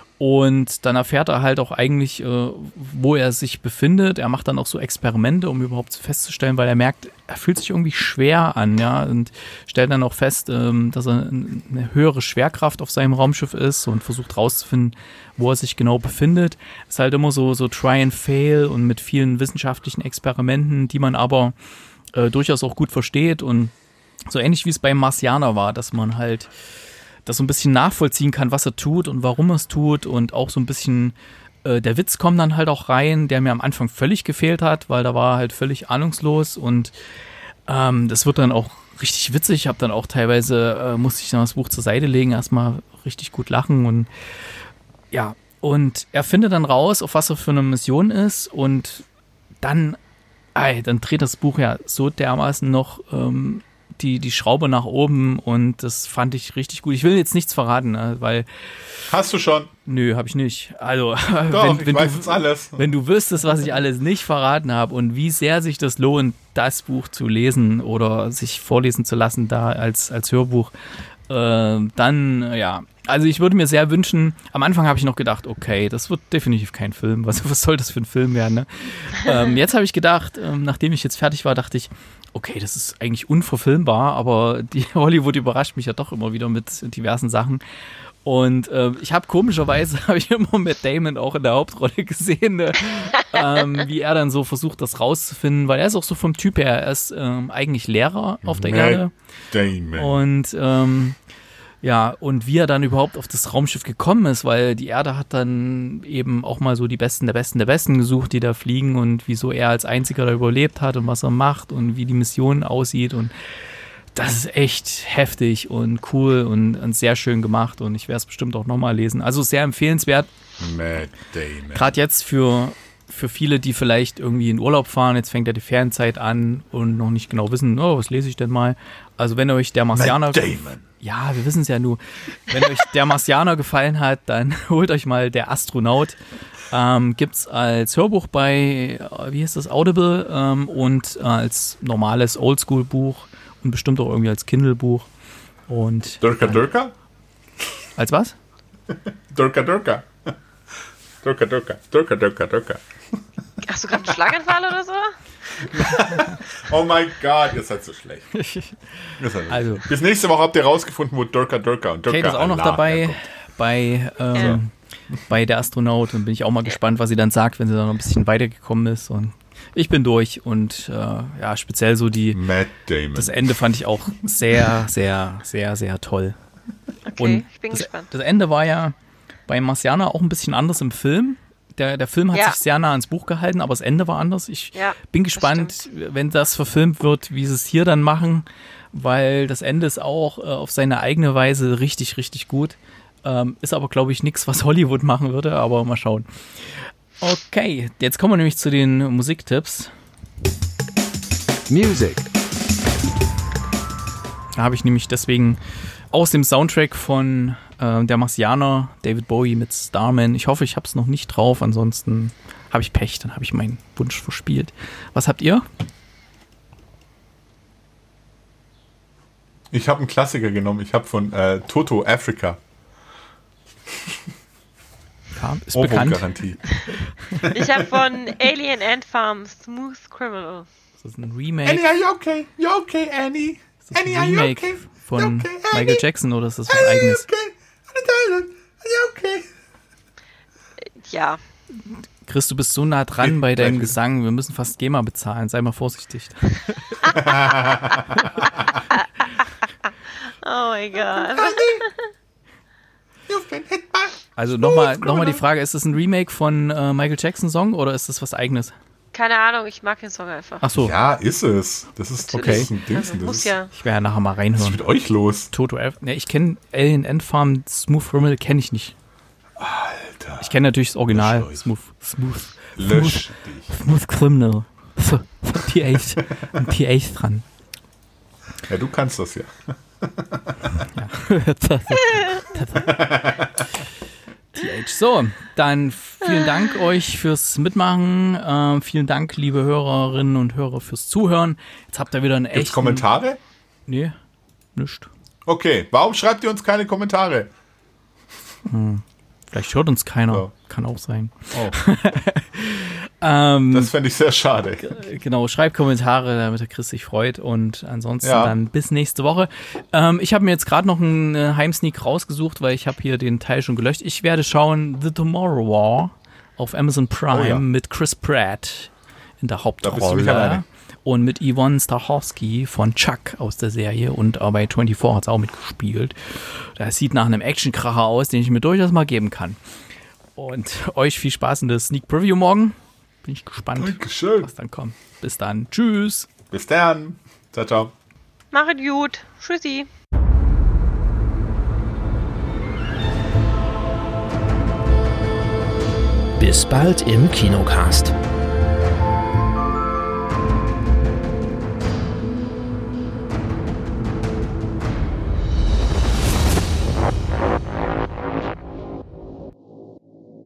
Und dann erfährt er halt auch eigentlich, äh, wo er sich befindet. Er macht dann auch so Experimente, um überhaupt festzustellen, weil er merkt, er fühlt sich irgendwie schwer an, ja, und stellt dann auch fest, ähm, dass er eine höhere Schwerkraft auf seinem Raumschiff ist und versucht rauszufinden, wo er sich genau befindet. Ist halt immer so, so Try and Fail und mit vielen wissenschaftlichen Experimenten, die man aber äh, durchaus auch gut versteht und so ähnlich wie es beim Marsianer war, dass man halt das so ein bisschen nachvollziehen kann, was er tut und warum er es tut und auch so ein bisschen äh, der Witz kommt dann halt auch rein, der mir am Anfang völlig gefehlt hat, weil da war halt völlig ahnungslos und ähm, das wird dann auch richtig witzig. Ich habe dann auch teilweise, äh, musste ich dann das Buch zur Seite legen, erstmal richtig gut lachen und ja, und er findet dann raus, auf was er für eine Mission ist und dann, ey, dann dreht das Buch ja so dermaßen noch ähm, Die, die Schraube nach oben und das fand ich richtig gut. Ich will jetzt nichts verraten, ne, weil... Hast du schon? Nö, habe ich nicht. Also, Doch, wenn, ich wenn weiß du, jetzt alles. Wenn du wüsstest, was ich alles nicht verraten habe und wie sehr sich das lohnt, das Buch zu lesen oder sich vorlesen zu lassen da als, als Hörbuch, äh, dann, ja... Also ich würde mir sehr wünschen, am Anfang habe ich noch gedacht, okay, das wird definitiv kein Film. Was, was soll das für ein Film werden? Ne? ähm, jetzt habe ich gedacht, ähm, nachdem ich jetzt fertig war, dachte ich, okay, das ist eigentlich unverfilmbar, aber die Hollywood überrascht mich ja doch immer wieder mit diversen Sachen. Und äh, ich habe komischerweise, habe ich immer Matt Damon auch in der Hauptrolle gesehen, ne? ähm, wie er dann so versucht, das rauszufinden, weil er ist auch so vom Typ her, er ist ähm, eigentlich Lehrer auf der Matt Erde. Damon. Und ähm, ja, und wie er dann überhaupt auf das Raumschiff gekommen ist, weil die Erde hat dann eben auch mal so die Besten der Besten der Besten gesucht, die da fliegen und wieso er als Einziger da überlebt hat und was er macht und wie die Mission aussieht und das ist echt heftig und cool und, und sehr schön gemacht und ich werde es bestimmt auch nochmal lesen. Also sehr empfehlenswert. Matt Damon. Gerade jetzt für, für viele, die vielleicht irgendwie in Urlaub fahren, jetzt fängt ja die Ferienzeit an und noch nicht genau wissen, oh, was lese ich denn mal? Also wenn euch der Marsianer... Matt Damon. Ja, wir wissen es ja nur. Wenn euch der Marsianer gefallen hat, dann holt euch mal Der Astronaut. Ähm, gibt's als Hörbuch bei, wie heißt das, Audible ähm, und äh, als normales Oldschool-Buch und bestimmt auch irgendwie als Kindle-Buch. Und Durka Durka? Als was? Durka Durka. Durka Durka. Durka Durka Durka. Hast du gerade einen Schlaganfall oder so? Oh mein Gott, ihr seid so schlecht. Ihr seid Also, bis nächste Woche habt ihr rausgefunden, wo Durka Durka und Durka Kate ist auch noch Allah dabei herkommt. bei ähm, bei Der Astronaut und bin ich auch mal gespannt, was sie dann sagt, wenn sie dann noch ein bisschen weitergekommen ist. Und ich bin durch und äh, ja, speziell so die Matt Damon. Das Ende fand ich auch sehr, sehr, sehr, sehr toll. Okay, und ich bin das, gespannt. Das Ende war ja bei Marciana auch ein bisschen anders im Film. Der, der Film hat Ja. sich sehr nah ans Buch gehalten, aber das Ende war anders. Ich Ja, bin das gespannt, wenn das verfilmt wird, wie sie es hier dann machen, weil das Ende ist auch äh, auf seine eigene Weise richtig, richtig gut. Ähm, ist aber, glaube ich, nichts, was Hollywood machen würde, aber mal schauen. Okay, jetzt kommen wir nämlich zu den Musiktipps. Music. Da habe ich nämlich deswegen aus dem Soundtrack von äh, Der Marcianer, David Bowie mit Starman. Ich hoffe, ich habe es noch nicht drauf, ansonsten habe ich Pech, dann habe ich meinen Wunsch verspielt. Was habt ihr? Ich habe einen Klassiker genommen. Ich habe von äh, Toto Africa. Ja, ist bekannt. Garantie. Ich habe von Alien Ant Farm Smooth Criminal. Das ist ein Remake. Annie, are you okay? You okay, Annie? Ist das Annie, ein are you Remake okay? von You okay, Michael Annie? Jackson oder ist das was Annie, are you eigenes? okay? Are you okay? Ja, Chris, du bist so nah dran Geht bei deinem gleich. Gesang, wir müssen fast GEMA bezahlen, sei mal vorsichtig. oh mein Gott. You've been hit by... Also nochmal noch mal die Frage, ist das ein Remake von äh, Michael Jackson Song oder ist das was eigenes? Keine Ahnung, ich mag den Song einfach. Ach so, Ja, ist es. Das ist, Okay. das ist ein Ding. Also, Das muss ist, ja. ich werde ja nachher mal was ist reinhören. mit euch los? Toto F. Ne, ich kenne Alien Ant Farm, Smooth Criminal kenne ich nicht. Alter. Ich kenne natürlich das Original. Lösch euch. Smooth, smooth, Lösch dich. smooth Criminal. So, so P H, ein P H dran. Ja, du kannst das ja. T H. So, dann vielen Dank euch fürs Mitmachen. Ähm, vielen Dank, liebe Hörerinnen und Hörer, fürs Zuhören. Jetzt habt ihr wieder einen Gibt's echten... Kommentare? Nee, nischt. Okay, warum schreibt ihr uns keine Kommentare? Vielleicht hört uns keiner. Ja. Kann auch sein. Oh, Ähm, das fände ich sehr schade. Genau, schreibt Kommentare, damit der Chris sich freut. Und ansonsten Ja. dann bis nächste Woche. Ähm, ich habe mir jetzt gerade noch einen äh, Heimsneak rausgesucht, weil ich habe hier den Teil schon gelöscht. Ich werde schauen The Tomorrow War auf Amazon Prime Oh ja. mit Chris Pratt in der Da bist du nicht Hauptrolle. alleine. Und mit Yvonne Strahovski von Chuck aus der Serie. Und äh, bei vierundzwanzig hat es auch mitgespielt. Das sieht nach einem Actionkracher aus, den ich mir durchaus mal geben kann. Und euch viel Spaß in der Sneak Preview morgen. Bin ich gespannt, Dankeschön. was dann kommt. Bis dann. Tschüss. Bis dann. Ciao, ciao. Machet gut. Tschüssi. Bis bald im Kinocast.